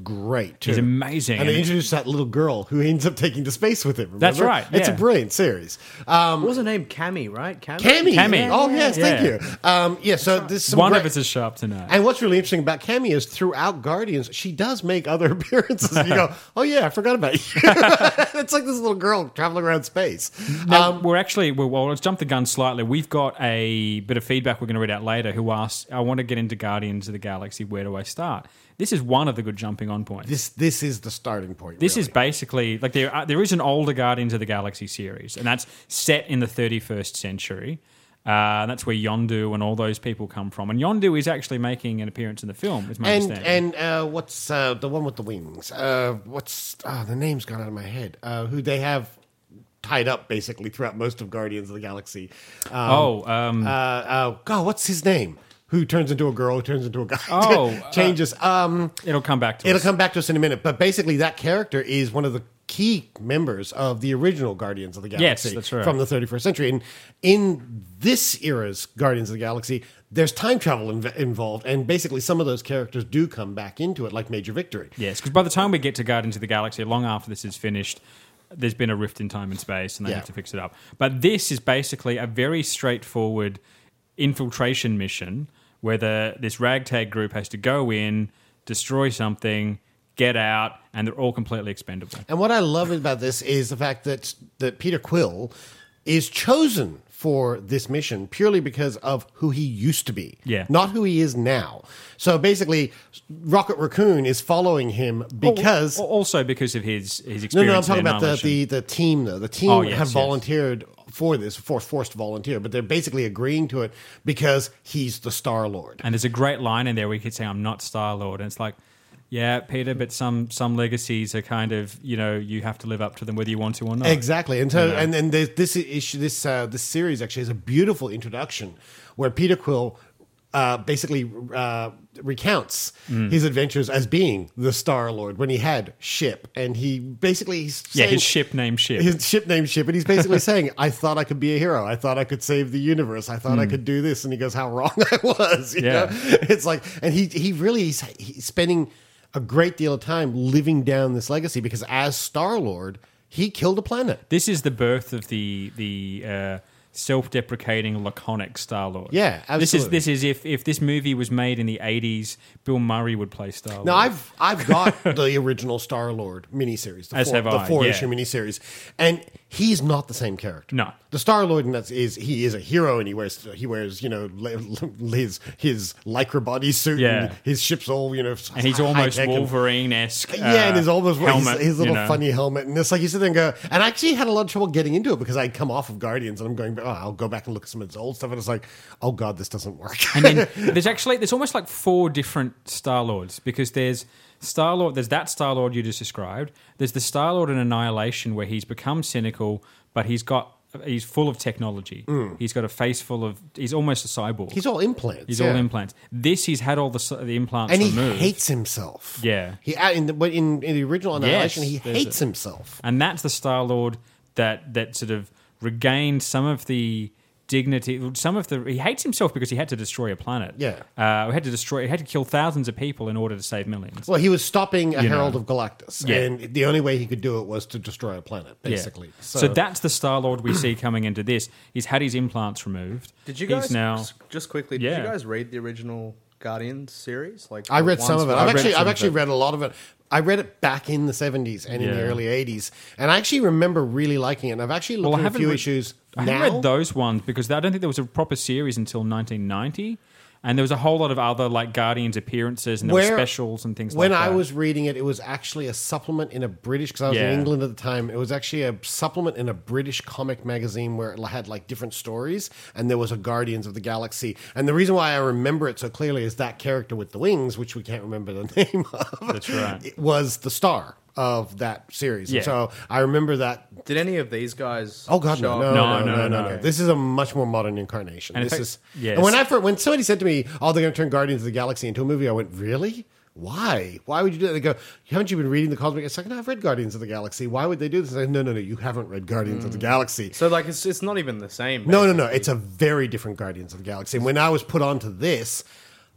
great too. He's amazing. And they introduced that little girl who ends up taking to space with him. Remember? That's right, It's a yeah. brilliant series. Um, what was her name? Cammy, right? Cammy. Cammy. Cammy. Oh yes, Yeah. thank you. Um, yeah. So this is some One great- of us is sharp to know. And what's really interesting about Cammy is throughout Guardians, she does make other appearances. And you go, oh yeah, I forgot about you. It's like this little girl traveling around space. Now, Um, we're actually, well, well, let's jump the gun slightly. We've got a bit of feedback we're going to read out later who asks, I want to get into Guardians of the Galaxy. Where do I start? This is one of the good jumping on points. this this is the starting point. This really. is basically, like, there, are, there is an older Guardians of the Galaxy series, and that's set in the thirty-first century. Uh, and that's where Yondu and all those people come from. And Yondu is actually making an appearance in the film, is my and understanding. and uh, what's uh, the one with the wings? Uh, what's oh, the name's gone out of my head? Uh, who they have tied up basically throughout most of Guardians of the Galaxy? Um, oh, um, uh, uh, God, what's his name? Who turns into a girl? Who turns into a guy? Oh, changes. Um, it'll come back to it'll us. come back to us in a minute. But basically, that character is one of the key members of the original Guardians of the Galaxy. Yes, that's right. From the thirty-first century. And in this era's Guardians of the Galaxy, there's time travel inv- involved. And basically, some of those characters do come back into it, like Major Victory. Yes, because by the time we get to Guardians of the Galaxy, long after this is finished, there's been a rift in time and space, and they Yeah. have to fix it up. But this is basically a very straightforward infiltration mission where the, this ragtag group has to go in, destroy something, get out, and they're all completely expendable. And what I love about this is the fact that that Peter Quill is chosen for this mission purely because of who he used to be, Yeah. not who he is now. So basically, Rocket Raccoon is following him because Al- also because of his his no, experience. no, I'm talking in about the, Annihilation. the the team though. The team Oh, yes, have yes. volunteered for this, for forced to volunteer, but they're basically agreeing to it because he's the Star Lord. And there's a great line in there where he could say, "I'm not Star Lord," and it's like, yeah, Peter, but some some legacies are kind of, you know, you have to live up to them whether you want to or not. Exactly, and so You know? and and there's this issue, this uh, this series actually is a beautiful introduction where Peter Quill uh, basically uh, recounts Mm. his adventures as being the Star Lord when he had Ship, and he basically he's Yeah, saying- his ship named Ship. his ship named Ship, and he's basically saying, "I thought I could be a hero. I thought I could save the universe. I thought I Mm. could do this." And he goes, "How wrong I was!" You Yeah. know? It's like, and he he really he's, he's spending a great deal of time living down this legacy because as Star Lord, he killed a planet. This is the birth of the the uh, self-deprecating, laconic Star-Lord. Yeah, This is absolutely. this is if if this movie was made in the eighties, Bill Murray would play Star-Lord. Now I've I've got the original Star Lord miniseries, the As four, have the I, four yeah. issue miniseries, and he's not the same character. No. The Star Lord is is he is a hero, and he wears he wears you know le- his his lycra bodysuit, Yeah. and his ship's all you know, and he's almost high-tech and- Wolverine-esque. uh, Yeah, and his almost helmet, his, his little you know. funny helmet, and it's like you sit there and go. And I actually had a lot of trouble getting into it because I'd come off of Guardians, and I'm going, oh, I'll go back and look at some of his old stuff, and it's like, oh god, this doesn't work. And then there's actually there's almost like four different Star Lords because there's Star Lord, there's that Star Lord you just described. There's the Star Lord in Annihilation where he's become cynical, but he's got he's full of technology. Mm. He's got a face full of he's almost a cyborg. He's all implants. He's yeah. all implants. This he's had all the s- the implants and he removed. hates himself. Yeah. He uh, in the, but in, in the original Annihilation, Yes, he there's hates a- himself. And that's the Star Lord that that sort of regained some of the dignity. Some of the he hates himself because he had to destroy a planet. Yeah. uh, he had to destroy. He had to kill thousands of people in order to save millions. Well, he was stopping a You know. Herald of Galactus, Yeah. and the only way he could do it was to destroy a planet, basically. Yeah. So, that's the Star Lord we see coming into this. He's had his implants removed. Did you He's guys now? just- just quickly? Yeah. Did you guys read the original Guardians series? Like I the read some ones of it. where- I've read actually, some I've of actually it. read a lot of it. I read it back in the seventies and in the Yeah. early eighties, and I actually remember really liking it. And I've actually looked Well, I at a haven't few read- issues I now. haven't read those ones because I don't think there was a proper series until nineteen ninety. And there was a whole lot of other like Guardians appearances and there were specials and things when like that. I was reading it, it was actually a supplement in a British, because I was Yeah. in England at the time. It was actually a supplement in a British comic magazine where it had like different stories, and there was a Guardians of the Galaxy. And the reason why I remember it so clearly is that character with the wings, which we can't remember the name of. That's right. It was the star of that series. Yeah. And so I remember that. Did any of these guys? Oh God, show no, up? no, No, no, no, no, no, no. no. This is a much more modern incarnation. And in this fact- is, yes. and when I first, when somebody said to me, "Oh, they're going to turn Guardians of the Galaxy into a movie," I went, "Really? Why? Why would you do that?" They go, "Haven't you been reading the cosmic?" It's like, "No, I've read Guardians of the Galaxy. Why would they do this?" I say, "No, no, no, you haven't read Guardians of the Galaxy." So like it's it's not even the same. No, no, no. basically. It's a very different Guardians of the Galaxy. And when I was put onto this,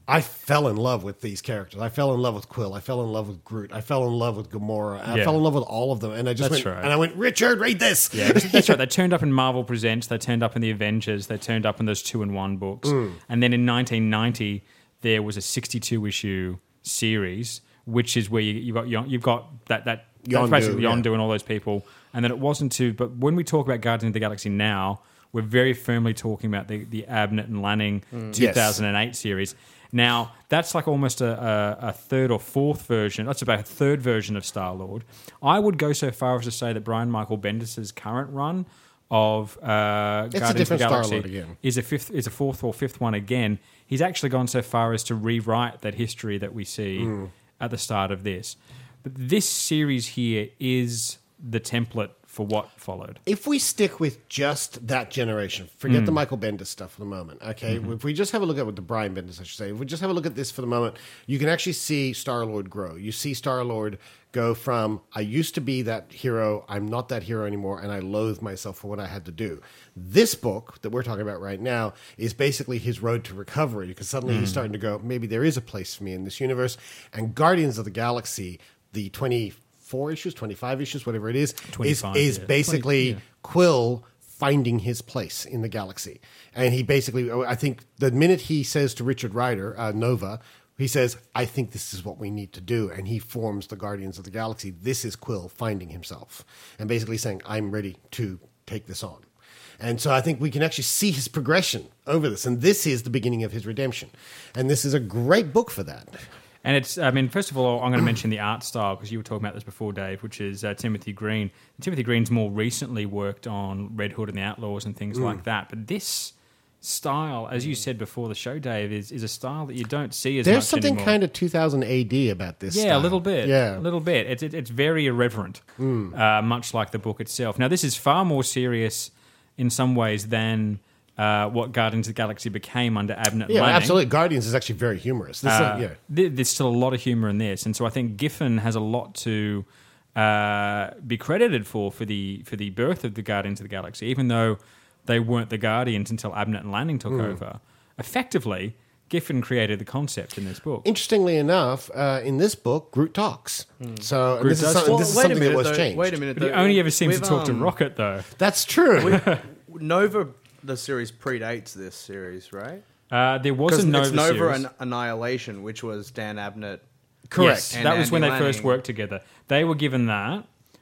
I fell in love with these characters. I fell in love with Quill. I fell in love with Groot. I fell in love with Gamora. I Yeah. fell in love with all of them. And I just That's went, right. and I went, Richard, read this. Yeah, that's right. They turned up in Marvel Presents. They turned up in the Avengers. They turned up in those two-in-one books. Mm. And then in nineteen ninety, there was a sixty-two issue series, which is where you, you've got Yon- you've got that that that's Yondu, basically yeah. Yondu and all those people. And then it wasn't too. But when we talk about Guardians of the Galaxy now, we're very firmly talking about the the Abnett and Lanning Mm. two thousand eight series. Now, that's like almost a, a, a third or fourth version. That's about a third version of Star-Lord. I would go so far as to say that Brian Michael Bendis' current run of uh, It's a Guardians of the different Galaxy Star-Lord again. is a fifth, is a fourth or fifth one again. He's actually gone so far as to rewrite that history that we see Mm. at the start of this. But this series here is the template for what followed. If we stick with just that generation, forget Mm. the Michael Bendis stuff for the moment, okay? Mhm. If we just have a look at what the Brian Bendis, I should say, if we just have a look at this for the moment, you can actually see Star-Lord grow. You see Star-Lord go from, I used to be that hero, I'm not that hero anymore, and I loathe myself for what I had to do. This book that we're talking about right now is basically his road to recovery, because suddenly Mm. he's starting to go, maybe there is a place for me in this universe. And Guardians of the Galaxy, the twenty-four issues, twenty-five issues, whatever it is, is, twenty-five, is yeah. basically twenty, yeah. Quill finding his place in the galaxy. And he basically, I think the minute he says to Richard Rider, uh, Nova, he says, I think this is what we need to do. And he forms the Guardians of the Galaxy. This is Quill finding himself and basically saying, I'm ready to take this on. And so I think we can actually see his progression over this. And this is the beginning of his redemption. And this is a great book for that. And it's, I mean, first of all, I'm going to mention the art style, because you were talking about this before, Dave, which is uh, Timothy Green. Timothy Green's more recently worked on Red Hood and the Outlaws and things Mm. like that. But this style, as you said before the show, Dave, is, is a style that you don't see as There's much something anymore. kind of two thousand A D about this Yeah, style. a little bit. Yeah. A little bit. It's, it, it's very irreverent, Mm. uh, much like the book itself. Now, this is far more serious in some ways than uh, what Guardians of the Galaxy became under Abnett Yeah, Lanning. absolutely. Guardians is actually very humorous. This Uh, is, yeah. th- there's still a lot of humor in this, and so I think Giffen has a lot to uh, be credited for for the for the birth of the Guardians of the Galaxy, even though they weren't the Guardians until Abnett and Lanning took Mm. over. Effectively, Giffen created the concept in this book. Interestingly enough, uh, in this book, Groot talks. So and Groot this is, does something, talk. this is Well, wait a something minute, that was though. changed. Wait a minute, But he though. only ever seems to We've, talk to um, Rocket, though. That's true. We, Nova, the series predates this series, right? Uh, there was a 'Cause Nova it's Nova series. and Annihilation, which was Dan Abnett. Yes, and that was Andy when they Lanning. first worked together. They were given that.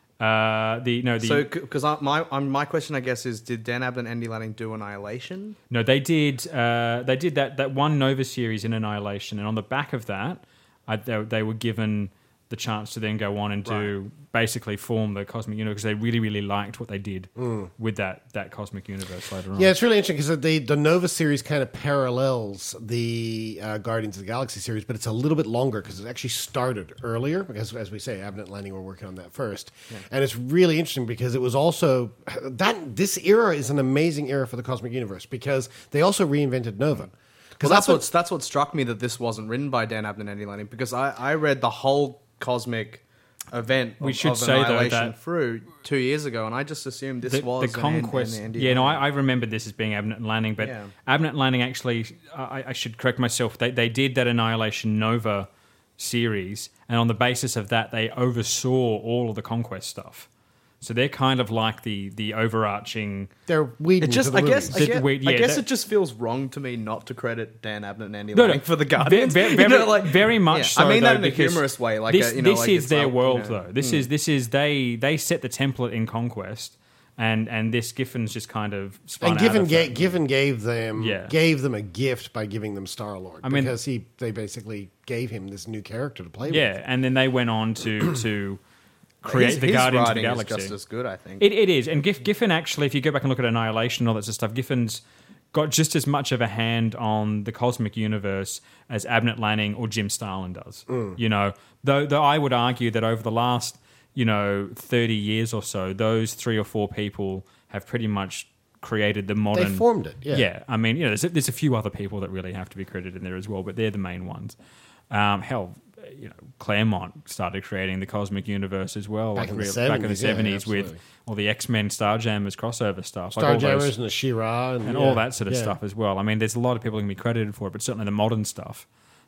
Uh, the no, the So, because my um, my question, I guess, is: did Dan Abnett and Andy Lanning do Annihilation? No, they did. Uh, they did that that one Nova series in Annihilation, and on the back of that, I, they, they were given the chance to then go on and do basically form the cosmic universe, because they really, really liked what they did Mm. with that that cosmic universe later on. Yeah, it's really interesting because the, the Nova series kind of parallels the uh, Guardians of the Galaxy series, but it's a little bit longer because it actually started earlier. Because, as we say, Abnett and Lanning were working on that first, Yeah. and it's really interesting because it was also that this era is an amazing era for the cosmic universe because they also reinvented Nova. Because that's what that's what struck me, that this wasn't written by Dan Abnett and Andy Lanning, because I, I read the whole cosmic event We of, should of say, though, Annihilation that- through two years ago, and I just assumed this the, was the an An- conquest. an Andy yeah, no, Lanning. I, I remembered this as being Abnett and Lanning, but Yeah. Abnett and Lanning actually, I, I should correct myself. They they did that Annihilation Nova series, and on the basis of that, they oversaw all of the conquest stuff. So they're kind of like the the overarching. They're weeding It just, to the I guess, I movies. guess, We- I yeah, guess that- it just feels wrong to me not to credit Dan Abnett and Andy No, Lanning no, for the ve- Guardians. ve- You very, know, like- very much yeah. so. I mean though, that in a because humorous way. Like this, a, you know, this like is it's their like, world, you know, though. This hmm. is this is they they set the template in Conquest, and and this Giffen's just kind of spun And out Giffen, of ga- that. Giffen gave them Yeah. gave them a gift by giving them Star Lord. I mean- because he they basically gave him this new character to play Yeah, with. and then they went on to to create His- the his Guardians of the writing is Galaxy. just as good, I think. It, it is, and Giff, Giffen actually, if you go back and look at Annihilation and all that sort of stuff, Giffen's got just as much of a hand on the cosmic universe as Abnett Lanning or Jim Starlin does. Mm. You know, though, though I would argue that over the last, you know, thirty years or so, those three or four people have pretty much created the modern. They formed it, yeah. Yeah, I mean, you know, there's a, there's a few other people that really have to be credited in there as well, but they're the main ones. Um, hell, you know, Claremont started creating the cosmic universe as well, Back in the real- back in the seventies, yeah, seventies with absolutely. all the X-Men Starjammers crossover stuff, like all Starjammers those- and the She-Ra and, and yeah, all that sort of yeah. stuff as well. I mean, there's a lot of people who can be credited for it, but certainly the modern stuff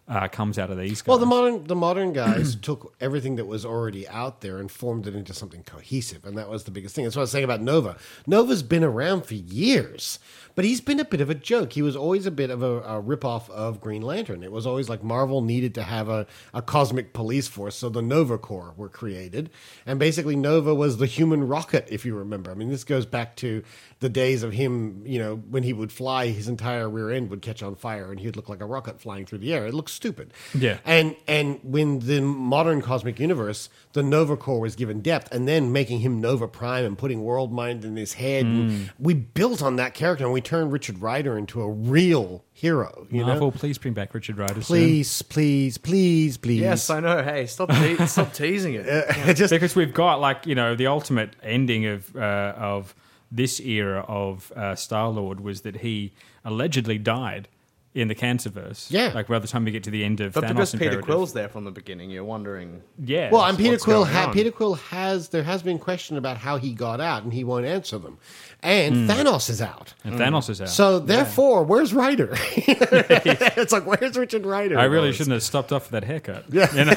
uh, comes out of these guys. Well, the modern the modern guys took everything that was already out there and formed it into something cohesive, and that was the biggest thing. That's what I was saying about Nova. Nova's been around for years, but he's been a bit of a joke. He was always a bit of a, a ripoff of Green Lantern. It was always like Marvel needed to have a, a cosmic police force, so the Nova Corps were created, and basically Nova was the human rocket, if you remember. I mean, this goes back to the days of him, you know, when he would fly, his entire rear end would catch on fire, and he'd look like a rocket flying through the air. It looks stupid. Yeah. And and when the modern cosmic universe, the Nova Corps was given depth, and then making him Nova Prime and putting World Mind in his head, Mm. and we built on that character, and we turned Richard Rider into a real hero. You Marvel, know? please bring back Richard Rider. Please, soon. please, please, please. Yes, I know. Hey, stop, te- stop teasing it. Uh, just because we've got like you know the ultimate ending of uh, of this era of uh, Star-Lord was that he allegedly died in the Cancerverse. Yeah. Like by the time we get to the end of But Thanos because Peter Imperative. Quill's there from the beginning, you're wondering. Yeah. Well, and Peter what's Quill, going ha- on. Peter Quill has there has been question about how he got out, and he won't answer them. And Mm. Thanos is out. And Thanos is out. So therefore, where's Ryder? It's like, where's Richard Ryder? I really shouldn't have stopped off for that haircut. Yeah. You know?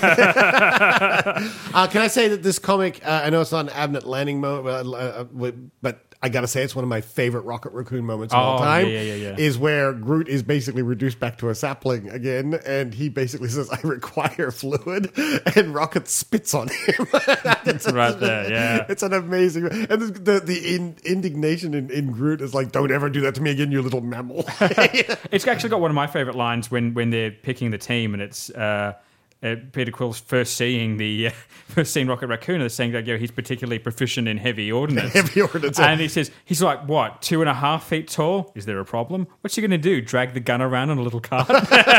uh, can I say that this comic? Uh, I know it's not an Abnett Landing moment, uh, uh, but I gotta say it's one of my favorite Rocket Raccoon moments of all Oh, time. yeah, yeah, yeah. Is where Groot is basically reduced back to a sapling again, and he basically says, "I require fluid," and Rocket spits on him. It's right there, yeah. It's an amazing, and the the, the in, indignation in, in Groot is like, "Don't ever do that to me again, you little mammal." It's actually got one of my favorite lines when, when they're picking the team, and it's uh, uh, Peter Quill's first seeing the uh, first seeing Rocket Raccoon, and they're saying that you know, he's particularly proficient in heavy ordnance. Heavy ordnance, and he says he's like what two and a half feet tall. Is there a problem? What's he going to do? Drag the gun around on a little cart?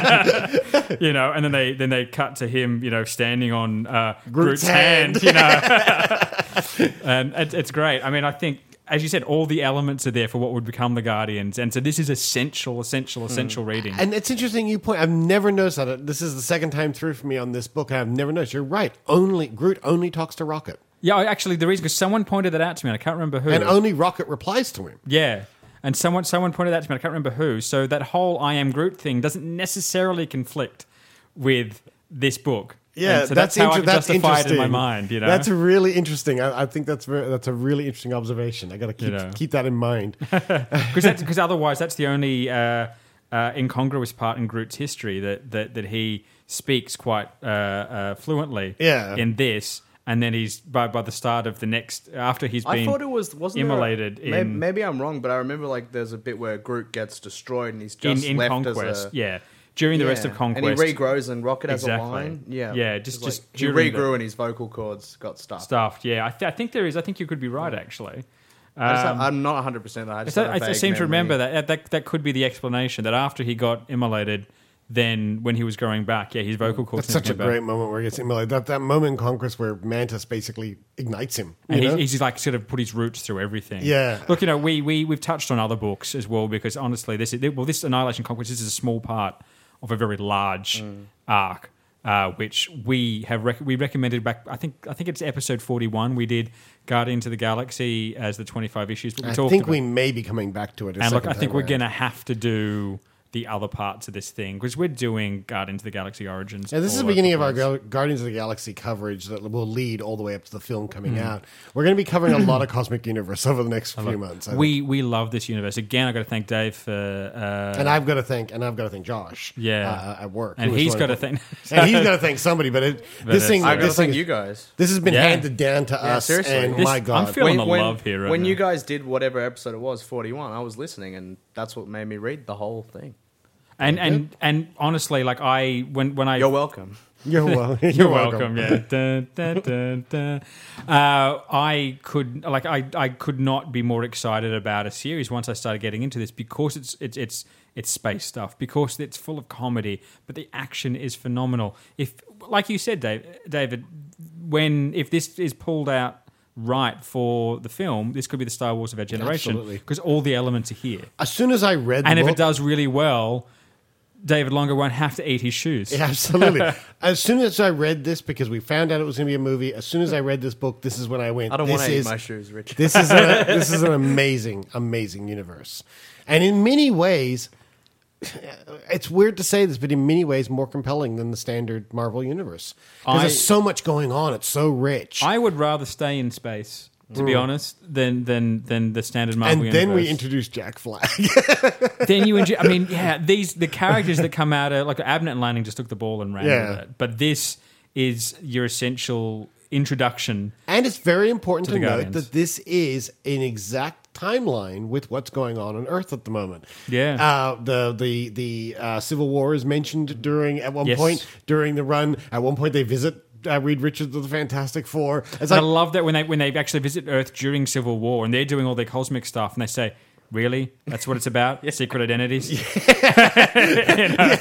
You know, and then they then they cut to him, you know, standing on uh, Groot's Groot's hand. hand. You know, and it, it's great. I mean, I think. As you said, all the elements are there for what would become the Guardians, and so this is essential, essential, essential reading. And it's interesting you point. I've never noticed that. This is the second time through for me on this book. I've never noticed. You're right. Only Groot only talks to Rocket, Yeah, I- actually, the reason because someone pointed that out to me, and I can't remember who. and only Rocket replies to him. yeah, and someone someone pointed that out to me, and I can't remember who. So that whole "I am Groot" thing doesn't necessarily conflict with this book. Yeah, And so that's that's, how inter- I that's justify it interesting in my mind. You know, that's really interesting. I, I think that's very, that's a really interesting observation. I got to keep You know. keep that in mind. because otherwise that's the only uh, uh, incongruous part in Groot's history that that, that he speaks quite uh, uh, fluently. Yeah. in this. And then he's by by the start of the next after he's I been thought it was wasn't there a- immolated may- in maybe I'm wrong, but I remember like there's a bit where Groot gets destroyed and he's just in, in left Conquest. as a yeah, during the rest Yeah. of Conquest, and he regrows and Rocket has Exactly. a line. Yeah, Yeah, It's just- like just he during regrew the- and his vocal cords got stuck. stuffed. Yeah, I, th- I think there is. I think you could be right actually. I just have- Um, I'm not one hundred percent. I just I, have a I vague seem to memory. remember that. that that could be the explanation that after he got immolated, then when he was growing back, yeah, his vocal cords. That's such a came back. great moment where he gets immolated. That that moment in Conquest where Mantis basically ignites him. You And know? he's, he's like sort of put his roots through everything. Yeah. Look, you know, we we we've touched on other books as well because honestly, this is well, this Annihilation Conquest this is a small part of a very large Mm. arc, uh, which we have rec- we recommended back. I think I think it's episode forty-one. We did Guardians of the Galaxy as the twenty-five issues. But we I talked think about, we may be coming back to it. A and look, second I think time we're around. going to have to do the other parts of this thing because we're doing Guardians of the Galaxy Origins. Yeah, this is all the beginning over of the our place. Gu- Guardians of the Galaxy coverage that will lead all the way up to the film coming Mm. out. We're going to be covering a lot of Cosmic Universe over the next few months. I We we love this universe. Again, I've got to thank Dave for uh, and I've got to thank, and I've got to thank Josh. Yeah. uh, at work, And who was he's one got to of the- thank- and he's got to thank somebody. But it, But this it's- thing, I've got to this thing thank is- you guys. This has been Yeah. handed down to Yeah, us, seriously. and This- my I'm God, feeling when, the when, love here right when now. you guys did whatever episode it was, forty-one, I was listening, and that's what made me read the whole thing. And and and honestly, like I when when I You're welcome. you're, well, you're, You're welcome. welcome. Yeah. Dun, dun, dun, dun. Uh, I could like I, I could not be more excited about a series once I started getting into this because it's it's it's it's space stuff because it's full of comedy, but the action is phenomenal. If like you said, Dave, David, when if this is pulled out right for the film, this could be the Star Wars of our generation Absolutely. because all the elements are here. As soon as I read, the And if book, it does really well, David Longer won't have to eat his shoes. Yeah, absolutely. As soon as I read this, because we found out it was going to be a movie, as soon as I read this book, this is when I went. I don't this want to eat is- my shoes, Rich. This is a, this is an amazing, amazing universe, and in many ways, it's weird to say this, but in many ways more compelling than the standard Marvel universe. Because I- there's so much going on. It's so rich. I would rather stay in space, to be Mm. honest, than than than the standard Marvel and universe. then we introduce Jack Flag. then you enjoy. I mean, yeah, these the characters that come out of like Abnett and Lanning just took the ball and ran Yeah. with it. But this is your essential introduction, And it's very important To to, the note Guardians. that this is an exact timeline with what's going on on Earth at the moment. Yeah. Uh, the the the uh, Civil War is mentioned during at one Yes. point during the run. At one point, they visit uh, Reed Richards of the Fantastic Four. It's And like, I love that when they when they actually visit Earth during Civil War and they're doing all their cosmic stuff and they say, "Really? That's what it's about? Secret identities? You know?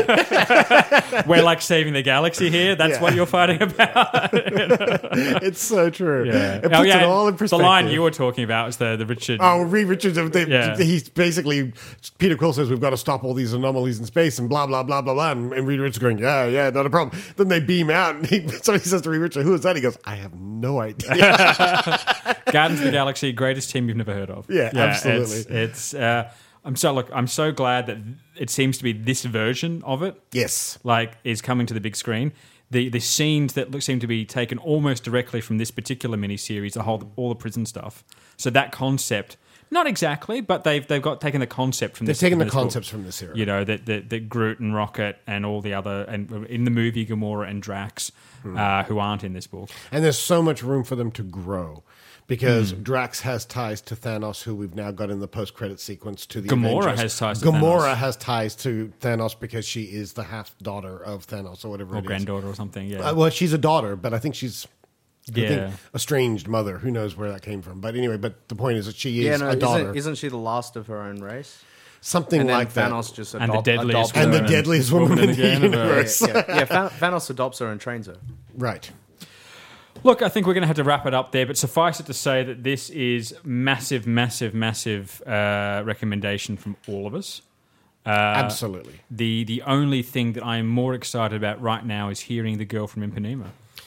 We're like saving the galaxy here. That's Yeah. what you're fighting about." it's so true. Yeah. It puts it all in The perspective. line you were talking about was the the Richard. Oh, Reed Richards, they, Yeah. he's basically, Peter Quill says, we've got to stop all these anomalies in space and blah, blah, blah, blah, blah. And, and Reed Richards going, yeah, yeah, not a problem. Then they beam out and he, somebody says to Reed Richards, who is that? He goes, I have no idea. Guardians of the Galaxy, greatest team you've never heard of. Yeah, absolutely. It's, it's uh, I'm so look. I'm so glad that it seems to be this version of it. Yes, like is coming to the big screen. The the scenes that look, seem to be taken almost directly from this particular miniseries, the whole all the prison stuff. So that concept, not exactly, but they've they've got taken the concept from They've this. taken from the this book. concepts from this era. You know that that that Groot and Rocket and all the other and in the movie Gamora and Drax, Hmm. uh, who aren't in this book. And there's so much room for them to grow. Because Mm. Drax has ties to Thanos, who we've now got in the post-credit sequence to the Gamora Avengers. has ties to Gamora Thanos. has ties to Thanos because she is the half-daughter of Thanos or whatever Or it is. granddaughter or something, yeah. Uh, well, she's a daughter, but I think she's I Yeah. think estranged mother. Who knows where that came from? But anyway, but the point is that she is Yeah, no, a daughter. isn't, isn't she the last of her own race? Something and then like that. Thanos just And the adopt, deadliest adopts and her the deadliest woman in the universe. Yeah, yeah, yeah. Tha- Thanos adopts her and trains her. Right. Look, I think we're going to have to wrap it up there, but suffice it to say that this is massive, massive, massive uh, recommendation from all of us. Uh, Absolutely. The the only thing that I am more excited about right now is hearing the girl from Ipanema.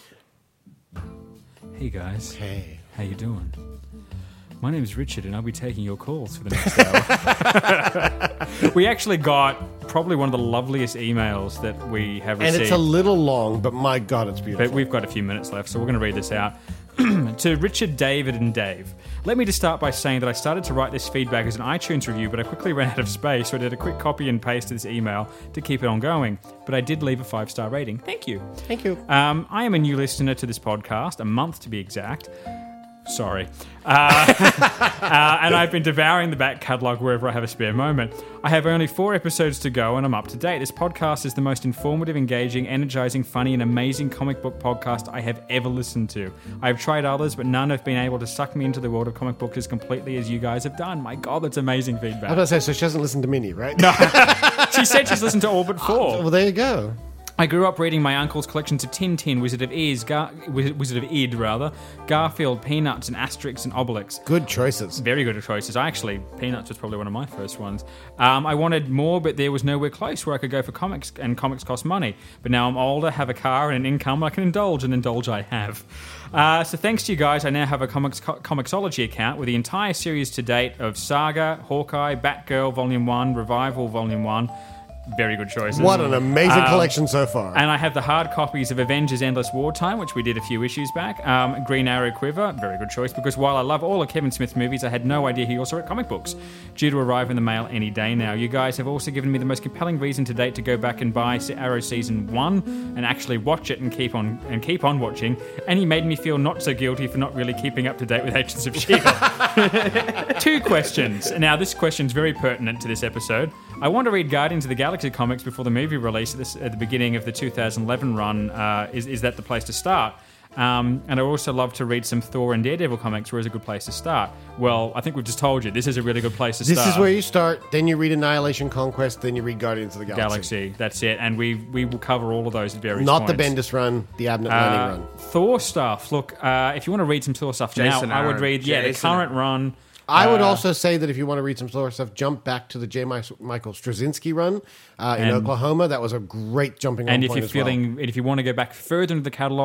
Hey guys. Hey. How you doing? My name is Richard, and I'll be taking your calls for the next hour. We actually got probably one of the loveliest emails that we have received. And it's a little long, but my God, it's beautiful. But we've got a few minutes left, so we're going to read this out. To Richard, David, and Dave. Let me just start by saying that I started to write this feedback as an iTunes review, but I quickly ran out of space, so I did a quick copy and paste to this email to keep it on going. But I did leave a five-star rating. Thank you. Thank you. Um, I am a new listener to this podcast, a month to be exact. Sorry. Uh, uh, and I've been devouring the back catalogue wherever I have a spare moment. I have only four episodes to go and I'm up to date. This podcast is the most informative, engaging, energizing, funny, and amazing comic book podcast I have ever listened to. I have tried others, but none have been able to suck me into the world of comic books as completely as you guys have done. My God, that's amazing I was feedback. about to say, so she hasn't listened to Minnie, right? No. She said she's listened to all but four. Well, there you go. I grew up reading my uncle's collections of Tintin, Wizard of Iz, Gar- Wizard of Id, rather, Garfield, Peanuts, and Asterix and Obelix. Good choices. Very good choices. I actually, Peanuts was probably one of my first ones. Um, I wanted more, but there was nowhere close where I could go for comics, and comics cost money. But now I'm older, have a car, and an income I can indulge, and indulge I have. Uh, so thanks to you guys, I now have a comics co- Comixology account with the entire series to date of Saga, Hawkeye, Batgirl Volume one, Revival Volume one. Very good choices. What an amazing Um, collection so far. And I have the hard copies of Avengers Endless Wartime, which we did a few issues back. Um, Green Arrow Quiver, very good choice, because while I love all of Kevin Smith's movies, I had no idea he also wrote comic books. Due to arrive in the mail any day now. You guys have also given me the most compelling reason to date to go back and buy Arrow Season one and actually watch it and keep on and keep on watching. And he made me feel not so guilty for not really keeping up to date with Agents of S H I E L D. Two questions. Now, this question's very pertinent to this episode. I want to read Guardians of the Galaxy comics before the movie release at, this, at the beginning of the two thousand eleven run. Uh, is, is that the place to start? Um, and I also love to read some Thor and Daredevil comics. Where is a good place to start? Well, I think we've just told you this is a really good place to This start. is where you start, then you read Annihilation Conquest, then you read Guardians of the Galaxy. Galaxy. That's it. And we we will cover all of those at various Not points. the Bendis run, the Abnett Uh, Lanning run. Thor stuff. Look, uh, if you want to read some Thor stuff Jason now, I would Aaron. read yeah the Jason current run. I would Uh, also say that if you want to read some slower stuff, jump back to the J. Michael Straczynski run uh, in And- Oklahoma. That was a great jumping on And if point you're as well. feeling, and if you want to go back further into the catalog,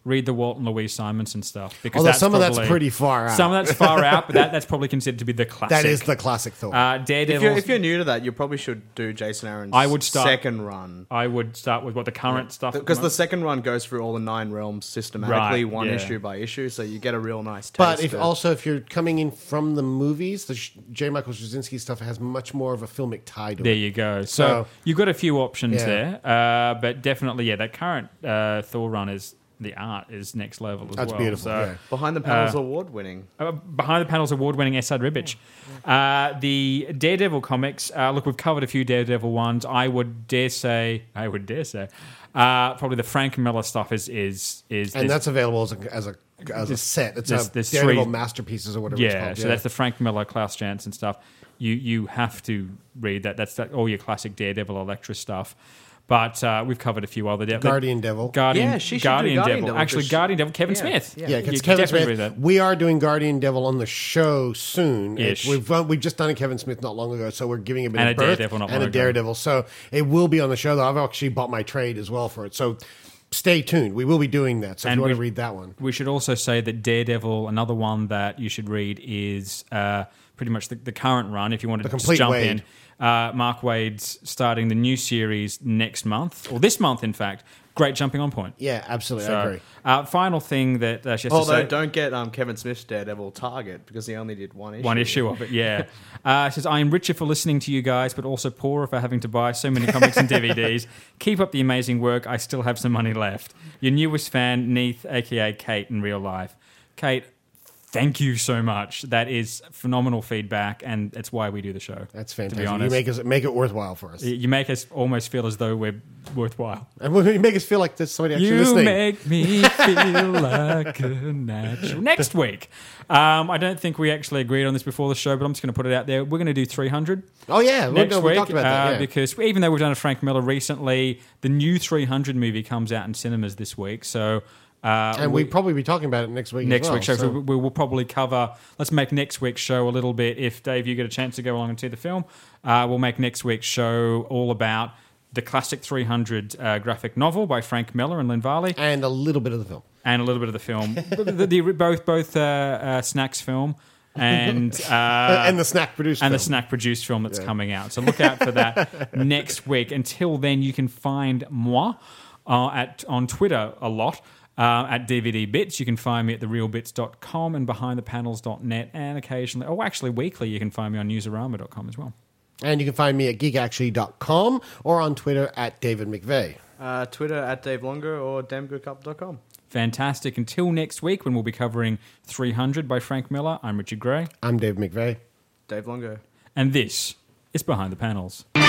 read the Walt and Louise Simonson stuff. Because Although that's some probably, of that's pretty far out. Some of that's far out, but that, that's probably considered to be the classic. That is the classic Thor. Uh, Daredevil. If you're, if you're new to that, you probably should do Jason Aaron's I would start, second run. I would start with what the current stuff... Because the second run goes through all the nine realms systematically, Right, one yeah. issue by issue, so you get a real nice taste. But if of- also if you're coming in from the movies, the J. Michael Straczynski stuff has much more of a filmic tie to There it. you go. So, So- you've got a few options Yeah. there, uh, but definitely, yeah, that current uh, Thor run is the art is next level as That's well. beautiful, So, yeah. Behind the Panels uh, award winning. Uh, behind the Panels award-winning Esad Ribic. Uh, the Daredevil comics. Uh, look, we've covered a few Daredevil ones. I would dare say, I would dare say, uh, probably the Frank Miller stuff is is is, And is- that's available as a as a, as a there's- set. It's there's- a there's Daredevil three- masterpieces or whatever yeah, it's called. so that's the Frank Miller, Klaus Janson stuff. You you have to read that. That's that, all your classic Daredevil, Elektra stuff. But uh, we've covered a few other Devil. Guardian Devil. Guardian, Yeah, she should do Guardian, Guardian Devil. Devil, Actually, 'cause- Guardian Devil, Kevin yeah, Smith. yeah. Yeah, You it's can Kevin definitely Smith. read that. We are doing Guardian Devil on the show soon. Ish. It- we've uh, we've just done a Kevin Smith not long ago, so we're giving a bit And of a birth Daredevil not and long a ago. Daredevil. So it will be on the show. Though I've actually bought my trade as well for it. So stay tuned. We will be doing that. So if And you want we- to read that one, We should also say that Daredevil, another one that you should read is uh, pretty much the, the current run. If you wanted The to just complete jump Wade. in, uh, Mark Wade's starting the new series next month, or this month, in fact. Great jumping on point. yeah, absolutely, So, I agree. Uh, final thing that uh, she has Although, to say. don't get um, Kevin Smith's Daredevil Target, because he only did one issue. One issue of it, yeah. Uh, it says, I am richer for listening to you guys, but also poorer for having to buy so many comics and D V Ds. Keep up the amazing work. I still have some money left. Your newest fan, Neith, a k a. Kate, in real life. Kate, thank you so much. That is phenomenal feedback, and it's why we do the show. That's To fantastic. be You honest. make us make it worthwhile for us, You make us almost feel as though we're worthwhile. and you make us feel like there's somebody actually You listening. make me feel like a natural. Next week, um, I don't think we actually agreed on this before the show, but I'm just going to put it out there. We're going to do three hundred. Oh yeah, we- Next no, we week, talked about that, uh, yeah. because even though we've done a Frank Miller recently, the new three hundred movie comes out in cinemas this week. So, uh, and we, we'll probably be talking about it next week. next as well, week's show. So so- we, we will probably cover. Let's make next week's show a little bit. If Dave, you get a chance to go along and see the film, uh, we'll make next week's show all about the classic three hundred uh, graphic novel by Frank Miller and Lynn Varley, and a little bit of the film, and a little bit of the film, the, the, the, both both uh, uh, Snacks film. And uh, and the snack produced and film. the snack produced film that's Yeah. coming out. So look out for that next week. Until then, you can find moi uh, at on Twitter a lot. Uh, at D V D Bits. You can find me at the real bits dot com and behind the panels dot net, and occasionally, oh, actually weekly, you can find me on newsarama dot com as well. And you can find me at geek actually dot com or on Twitter at David McVeigh. Uh, Twitter at Dave Longer or damn good cup dot com. Fantastic. Until next week, when we'll be covering three hundred by Frank Miller, I'm Richard Gray. I'm Dave McVeigh. Dave Longer. And this is Behind the Panels.